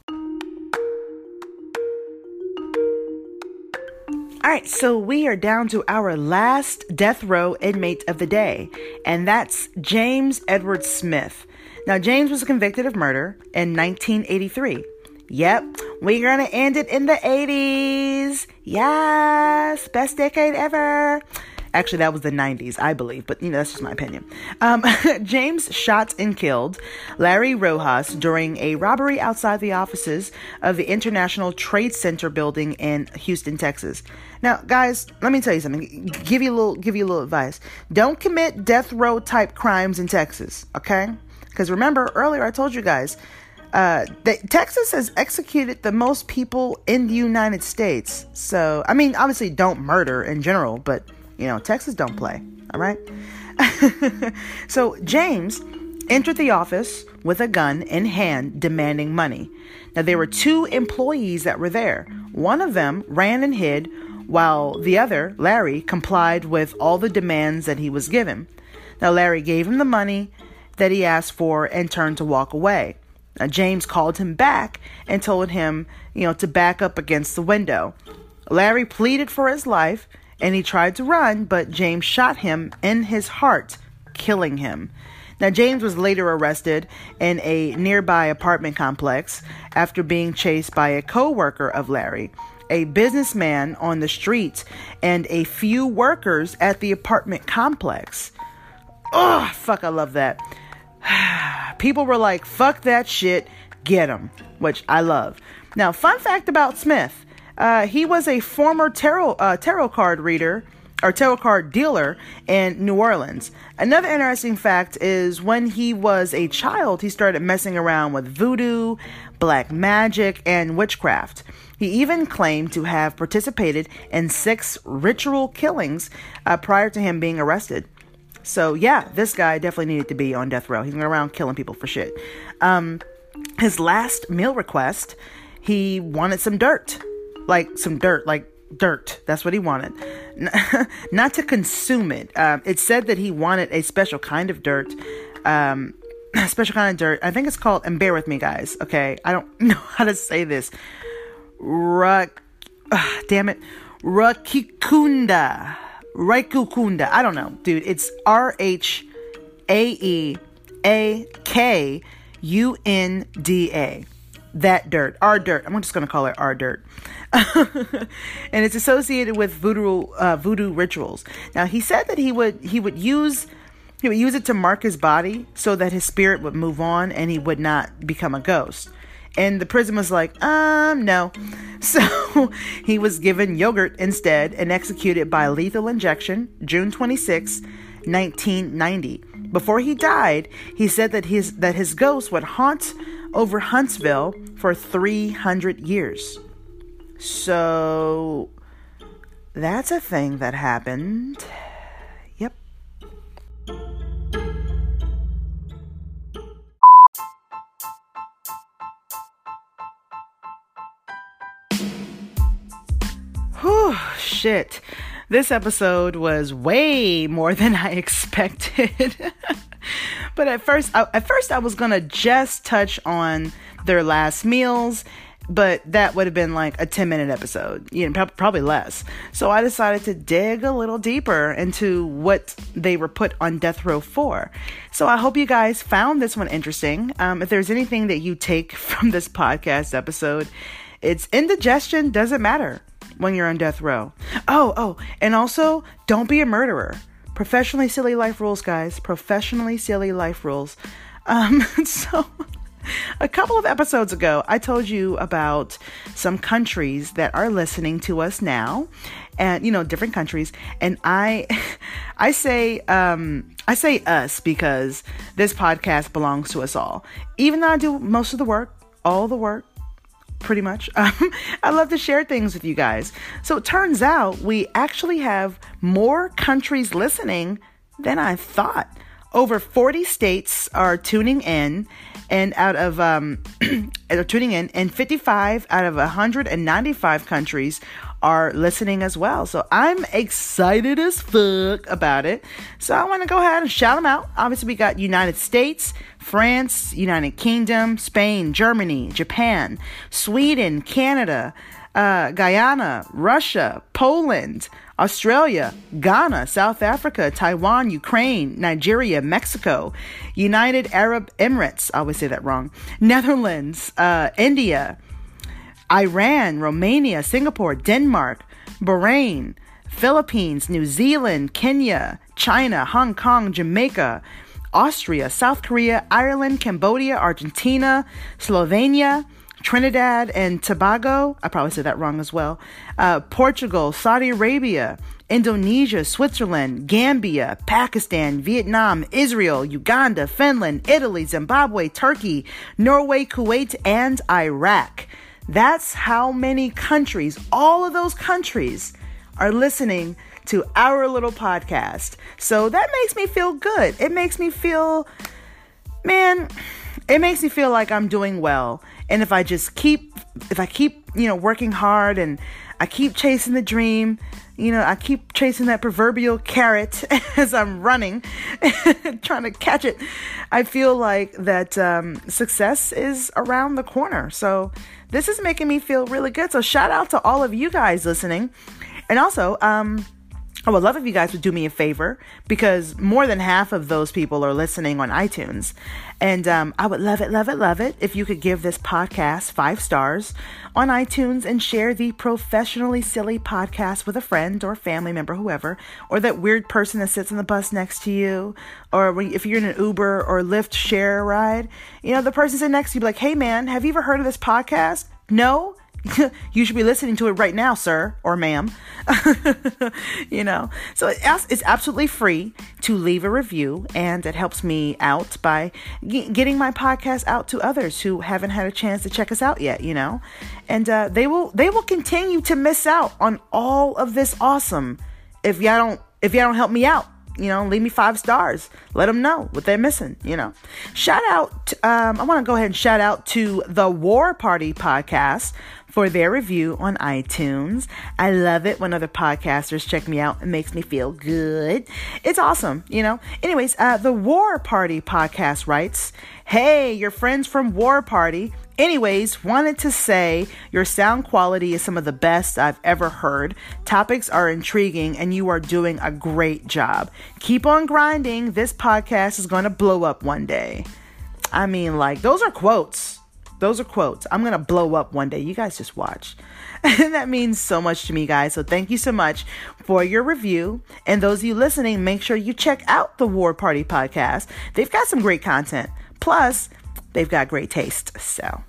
All right, so we are down to our last death row inmate of the day, and that's James Edward Smith. Now, James was convicted of murder in 1983. Yep, we're going to end it in the 80s. Yes, best decade ever. Actually, that was the 90s, I believe, but that's just my opinion. James shot and killed Larry Rojas during a robbery outside the offices of the International Trade Center building in Houston, Texas. Now, guys, let me tell you something. Give you a little advice. Don't commit death row type crimes in Texas, okay? Because remember, earlier I told you guys that Texas has executed the most people in the United States. So, I mean, obviously don't murder in general, but, Texas don't play, all right? So, James entered the office with a gun in hand, demanding money. Now, there were 2 employees that were there. One of them ran and hid, while the other, Larry, complied with all the demands that he was given. Now, Larry gave him the money that he asked for and turned to walk away. Now, James called him back and told him, to back up against the window. Larry pleaded for his life and he tried to run, but James shot him in his heart, killing him. Now, James was later arrested in a nearby apartment complex after being chased by a co-worker of Larry, a businessman on the street, and a few workers at the apartment complex. Oh, fuck, I love that. People were like, fuck that shit, get him, which I love. Now, fun fact about Smith. He was a former tarot card reader or tarot card dealer in New Orleans. Another interesting fact is when he was a child, he started messing around with voodoo, black magic, and witchcraft. He even claimed to have participated in 6 ritual killings prior to him being arrested. So yeah, this guy definitely needed to be on death row. He's going around killing people for shit. His last meal request, he wanted some dirt. Like dirt. That's what he wanted. Not to consume it. It said that he wanted a special kind of dirt. I think it's called, and bear with me, guys. Okay. I don't know how to say this. Rakikunda. I don't know, dude. It's RHAEAKUNDA. That dirt. Our dirt. I'm just going to call it our dirt. And it's associated with voodoo rituals. Now, he said that he would use it to mark his body so that his spirit would move on and he would not become a ghost. And the prison was like, no. So he was given yogurt instead and executed by lethal injection, June 26, 1990. Before he died, he said that his ghost would haunt over Huntsville for 300 years. So that's a thing that happened. Yep. Whew, shit. This episode was way more than I expected. But at first I was going to just touch on their last meals, but that would have been like a 10-minute episode, probably less. So I decided to dig a little deeper into what they were put on death row for. So I hope you guys found this one interesting. If there's anything that you take from this podcast episode, it's indigestion doesn't matter when you're on death row. Oh, and also don't be a murderer. Professionally silly life rules, guys. Professionally silly life rules. So a couple of episodes ago, I told you about some countries that are listening to us now, and different countries. And I say us because this podcast belongs to us all. Even though I do most of the work, all the work, pretty much. I love to share things with you guys. So it turns out we actually have more countries listening than I thought. Over 40 states are tuning in, and and 55 out of 195 countries are listening as well. So I'm excited as fuck about it. So I want to go ahead and shout them out. Obviously, we got United States, France, United Kingdom, Spain, Germany, Japan, Sweden, Canada, Guyana, Russia, Poland, Australia, Ghana, South Africa, Taiwan, Ukraine, Nigeria, Mexico, United Arab Emirates, I always say that wrong, Netherlands, India, Iran, Romania, Singapore, Denmark, Bahrain, Philippines, New Zealand, Kenya, China, Hong Kong, Jamaica, Austria, South Korea, Ireland, Cambodia, Argentina, Slovenia, Trinidad and Tobago, I probably said that wrong as well, Portugal, Saudi Arabia, Indonesia, Switzerland, Gambia, Pakistan, Vietnam, Israel, Uganda, Finland, Italy, Zimbabwe, Turkey, Norway, Kuwait, and Iraq. That's how many countries, all of those countries, are listening to our little podcast. So that makes me feel good. It makes me feel, man, it makes me feel like I'm doing well. And if I keep, working hard and I keep chasing the dream, I keep chasing that proverbial carrot as I'm running, trying to catch it, I feel like that success is around the corner. So this is making me feel really good. So shout out to all of you guys listening. And also, I would love if you guys would do me a favor, because more than half of those people are listening on iTunes. And I would love it if you could give this podcast 5 stars on iTunes and share the Professionally Silly podcast with a friend or family member, whoever, or that weird person that sits on the bus next to you, or if you're in an Uber or Lyft share ride, the person sitting next to you be like, hey man, have you ever heard of this podcast? No? You should be listening to it right now, sir or ma'am. So it's absolutely free to leave a review, and it helps me out by getting my podcast out to others who haven't had a chance to check us out yet, and they will continue to miss out on all of this awesome if y'all don't help me out. Leave me 5 stars. Let them know what they're missing, Shout out, I want to go ahead and shout out to the War Party podcast for their review on iTunes. I love it when other podcasters check me out. It makes me feel good. It's awesome, Anyways, the War Party podcast writes, hey, your friends from War Party. Anyways, wanted to say your sound quality is some of the best I've ever heard. Topics are intriguing and you are doing a great job. Keep on grinding. This podcast is going to blow up one day. I mean, those are quotes. I'm going to blow up one day. You guys just watch. And that means so much to me, guys. So thank you so much for your review. And those of you listening, make sure you check out the War Party podcast. They've got some great content. Plus, they've got great taste. So,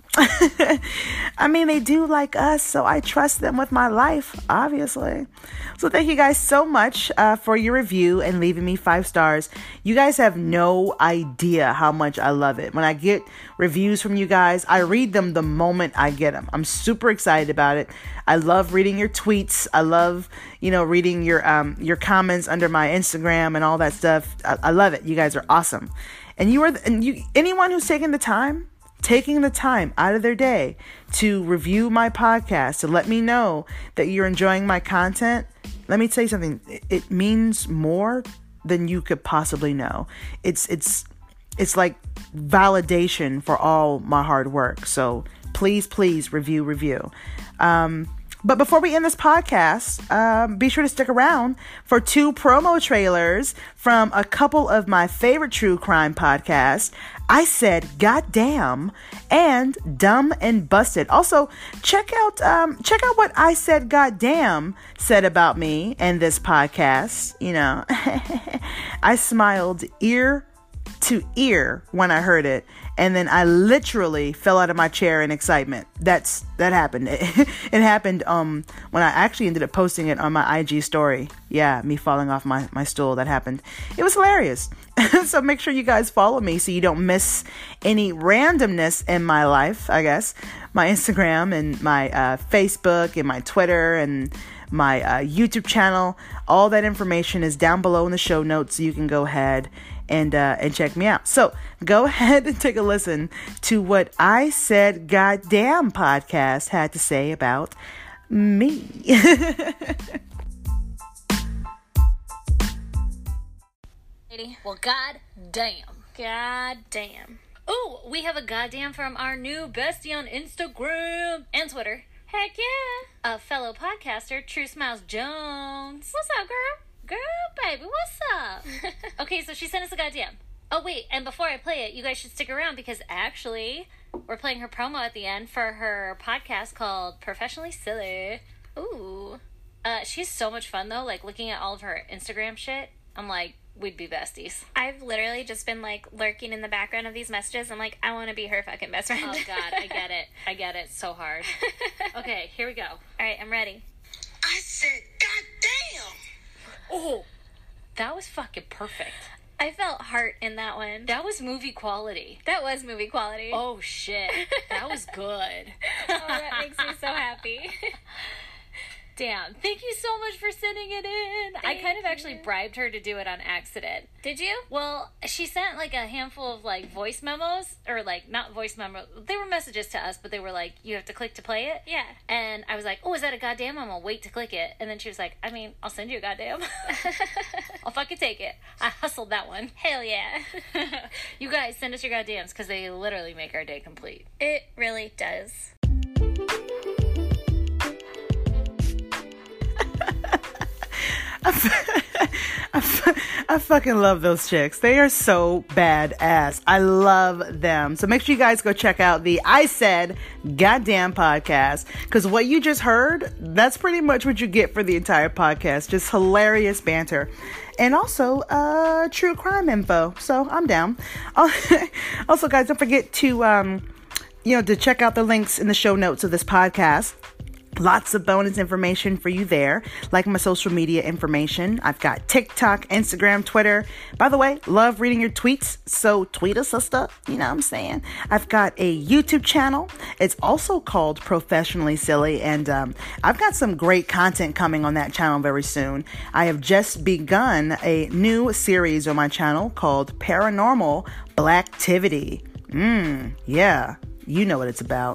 I mean, they do like us, so I trust them with my life, obviously. So thank you guys so much for your review and leaving me 5 stars. You guys have no idea how much I love it. When I get reviews from you guys, I read them the moment I get them. I'm super excited about it. I love reading your tweets. I love, reading your comments under my Instagram and all that stuff. I love it. You guys are awesome. And anyone who's taking the time out of their day to review my podcast, to let me know that you're enjoying my content, let me tell you something. It means more than you could possibly know. It's like validation for all my hard work. So please review. But before we end this podcast, be sure to stick around for 2 promo trailers from a couple of my favorite true crime podcasts. I Said Goddamn and Dumb and Busted. Also, check out what I Said Goddamn said about me and this podcast. I smiled ear to ear when I heard it, and then I literally fell out of my chair in excitement. That happened. It happened when I actually ended up posting it on my IG story. Yeah, me falling off my stool. That happened. It was hilarious. So make sure you guys follow me so you don't miss any randomness in my life, I guess. My Instagram and my Facebook and my Twitter and my YouTube channel. All that information is down below in the show notes, so you can go ahead and check me out. So go ahead and take a listen to what I Said Goddamn podcast had to say about me. Well, goddamn. Ooh, we have a goddamn from our new bestie on Instagram and Twitter. Heck yeah. A fellow podcaster, True Smiles Jones. What's up, girl? Girl, baby, what's up? Okay, so she sent us a goddamn. Oh, wait, and before I play it, you guys should stick around because actually, we're playing her promo at the end for her podcast called Professionally Silly. Ooh. She's so much fun, though. Like, looking at all of her Instagram shit, I'm like, we'd be besties. I've literally just been, like, lurking in the background of these messages. I'm like, I want to be her fucking best friend. Oh, God, I get it. I get it so hard. Okay, here we go. All right, I'm ready. I said, God damn! Oh, that was fucking perfect. I felt heart in that one. That was movie quality. That was movie quality. Oh, shit. That was good. Oh, that makes me so happy. Damn. Thank you so much for sending it in. I kind of actually bribed her to do it on accident. Did you? Well, she sent like a handful of like voice memos, or like not voice memos. They were messages to us, but they were like, you have to click to play it. Yeah. And I was like, oh, is that a goddamn? I'm gonna wait to click it. And then she was like, I mean, I'll send you a goddamn. I'll fucking take it. I hustled that one. Hell yeah. You guys, send us your goddams, because they literally make our day complete. It really does. I fucking love those chicks. They are so badass. I love them. So make sure you guys go check out the I Said Goddamn podcast, because what you just heard, that's pretty much what you get for the entire podcast. Just hilarious banter. And also, true crime info. So I'm down. Also, guys, don't forget to, to check out the links in the show notes of this podcast. Lots of bonus information for you there, like my social media information. I've got TikTok, Instagram, Twitter. By the way, love reading your tweets, so tweet us stuff, you know what I'm saying? I've got a YouTube channel. It's also called Professionally Silly, and I've got some great content coming on that channel very soon. I have just begun a new series on my channel called Paranormal Blacktivity. Yeah. You know what it's about.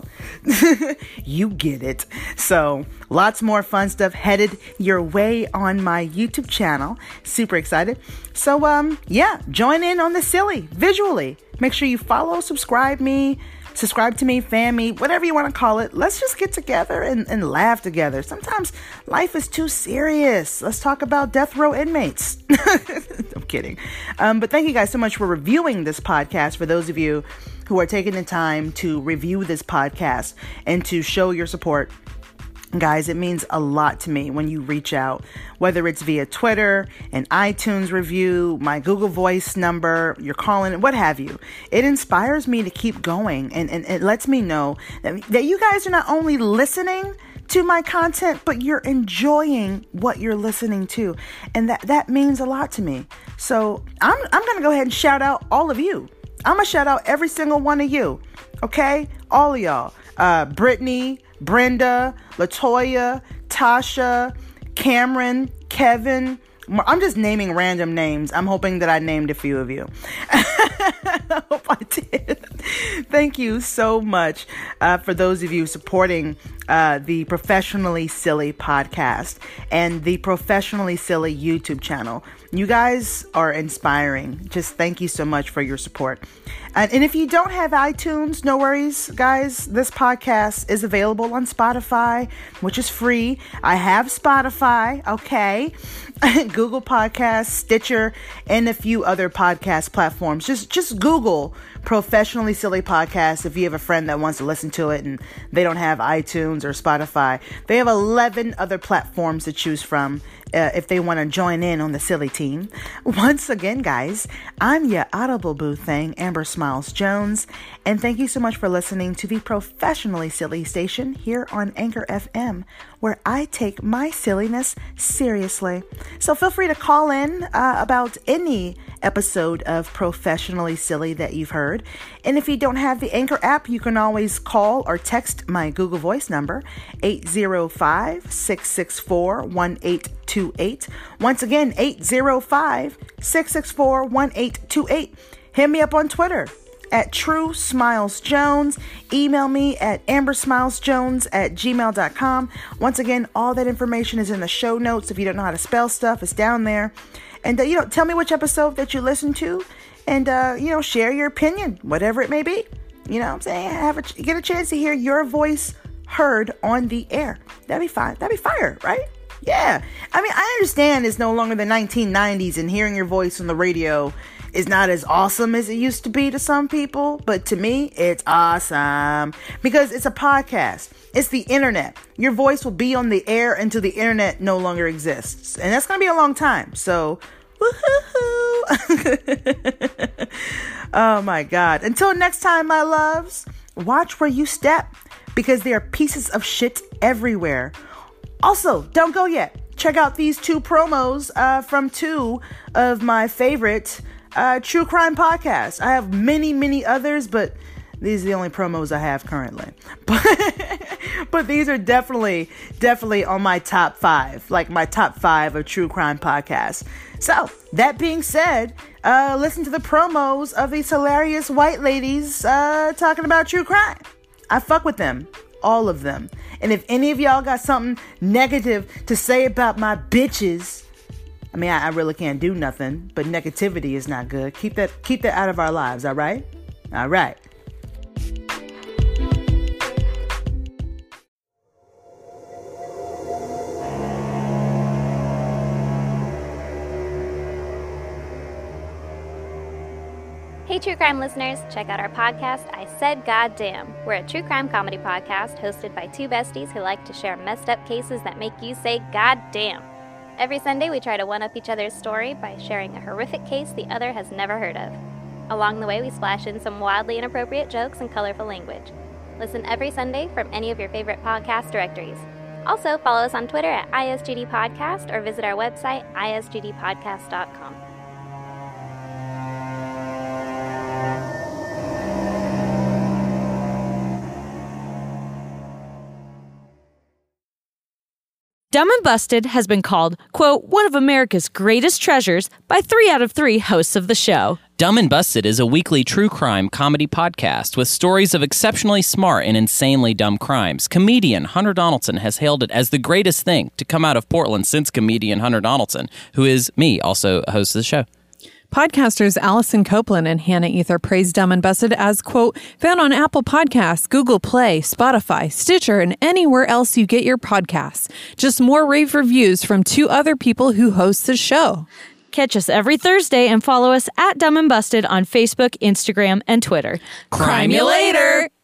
You get it. So lots more fun stuff headed your way on my YouTube channel. Super excited. So, join in on the silly visually. Make sure you follow, subscribe to me, fan me, whatever you want to call it. Let's just get together and laugh together. Sometimes life is too serious. Let's talk about death row inmates. I'm kidding. But thank you guys so much for reviewing this podcast. For those of you who are taking the time to review this podcast and to show your support. Guys, it means a lot to me when you reach out, whether it's via Twitter, an iTunes review, my Google Voice number, you're calling, what have you. It inspires me to keep going, and it lets me know that you guys are not only listening to my content, but you're enjoying what you're listening to. And that means a lot to me. So I'm going to go ahead and shout out all of you. I'm going to shout out every single one of you. Okay? All of y'all. Brittany, Brenda, Latoya, Tasha, Cameron, Kevin. I'm just naming random names. I'm hoping that I named a few of you. I hope I did. Thank you so much for those of you supporting the Professionally Silly podcast and the Professionally Silly YouTube channel. You guys are inspiring. Just thank you so much for your support. And if you don't have iTunes, no worries, guys. This podcast is available on Spotify, which is free. I have Spotify, okay? Google Podcasts, Stitcher, and a few other podcast platforms. Just Google Professionally Silly Podcast if you have a friend that wants to listen to it and they don't have iTunes or Spotify. They have 11 other platforms to choose from if they want to join in on the silly team. Once again, guys, I'm your Audible Boo thing, Amber Smiles Jones, and thank you so much for listening to the Professionally Silly station here on Anchor FM, where I take my silliness seriously. So feel free to call in about any episode of Professionally Silly that you've heard. And if you don't have the Anchor app, you can always call or text my Google Voice number, 805-664-1828. Once again, 805-664-1828. Hit me up on Twitter at True Smiles Jones. Email me at ambersmilesjones@gmail.com. Once again, all that information is in the show notes. If you don't know how to spell stuff, it's down there. And, tell me which episode that you listen to and, share your opinion, whatever it may be. You know what I'm saying? Get a chance to hear your voice heard on the air. That'd be fine. That'd be fire, right? Yeah. I mean, I understand it's no longer the 1990s and hearing your voice on the radio is not as awesome as it used to be to some people, but to me, it's awesome because it's a podcast. It's the internet. Your voice will be on the air until the internet no longer exists. And that's going to be a long time. So, woohoo! Oh my God. Until next time, my loves, watch where you step because there are pieces of shit everywhere. Also, don't go yet. Check out these 2 promos from 2 of my favorite true crime podcasts. I have many, many others, but these are the only promos I have currently. But these are definitely on my top 5, like my top 5 of true crime podcasts. So, that being said, listen to the promos of these hilarious white ladies talking about true crime. I fuck with them. All of them. And if any of y'all got something negative to say about my bitches, I mean, I really can't do nothing, but negativity is not good. Keep that out of our lives, all right? All right. Hey, true crime listeners, check out our podcast, I Said Goddamn. We're a true crime comedy podcast hosted by 2 besties who like to share messed up cases that make you say goddamn. Every Sunday, we try to one-up each other's story by sharing a horrific case the other has never heard of. Along the way, we splash in some wildly inappropriate jokes and colorful language. Listen every Sunday from any of your favorite podcast directories. Also, follow us on Twitter at ISGD Podcast or visit our website, isgdpodcast.com. Dumb and Busted has been called, quote, one of America's greatest treasures by 3 out of 3 hosts of the show. Dumb and Busted is a weekly true crime comedy podcast with stories of exceptionally smart and insanely dumb crimes. Comedian Hunter Donaldson has hailed it as the greatest thing to come out of Portland since comedian Hunter Donaldson, who is me, also a host of the show. Podcasters Allison Copeland and Hannah Ether praise Dumb and Busted as, quote, found on Apple Podcasts, Google Play, Spotify, Stitcher, and anywhere else you get your podcasts. Just more rave reviews from 2 other people who host the show. Catch us every Thursday and follow us at Dumb and Busted on Facebook, Instagram, and Twitter. Crime you later!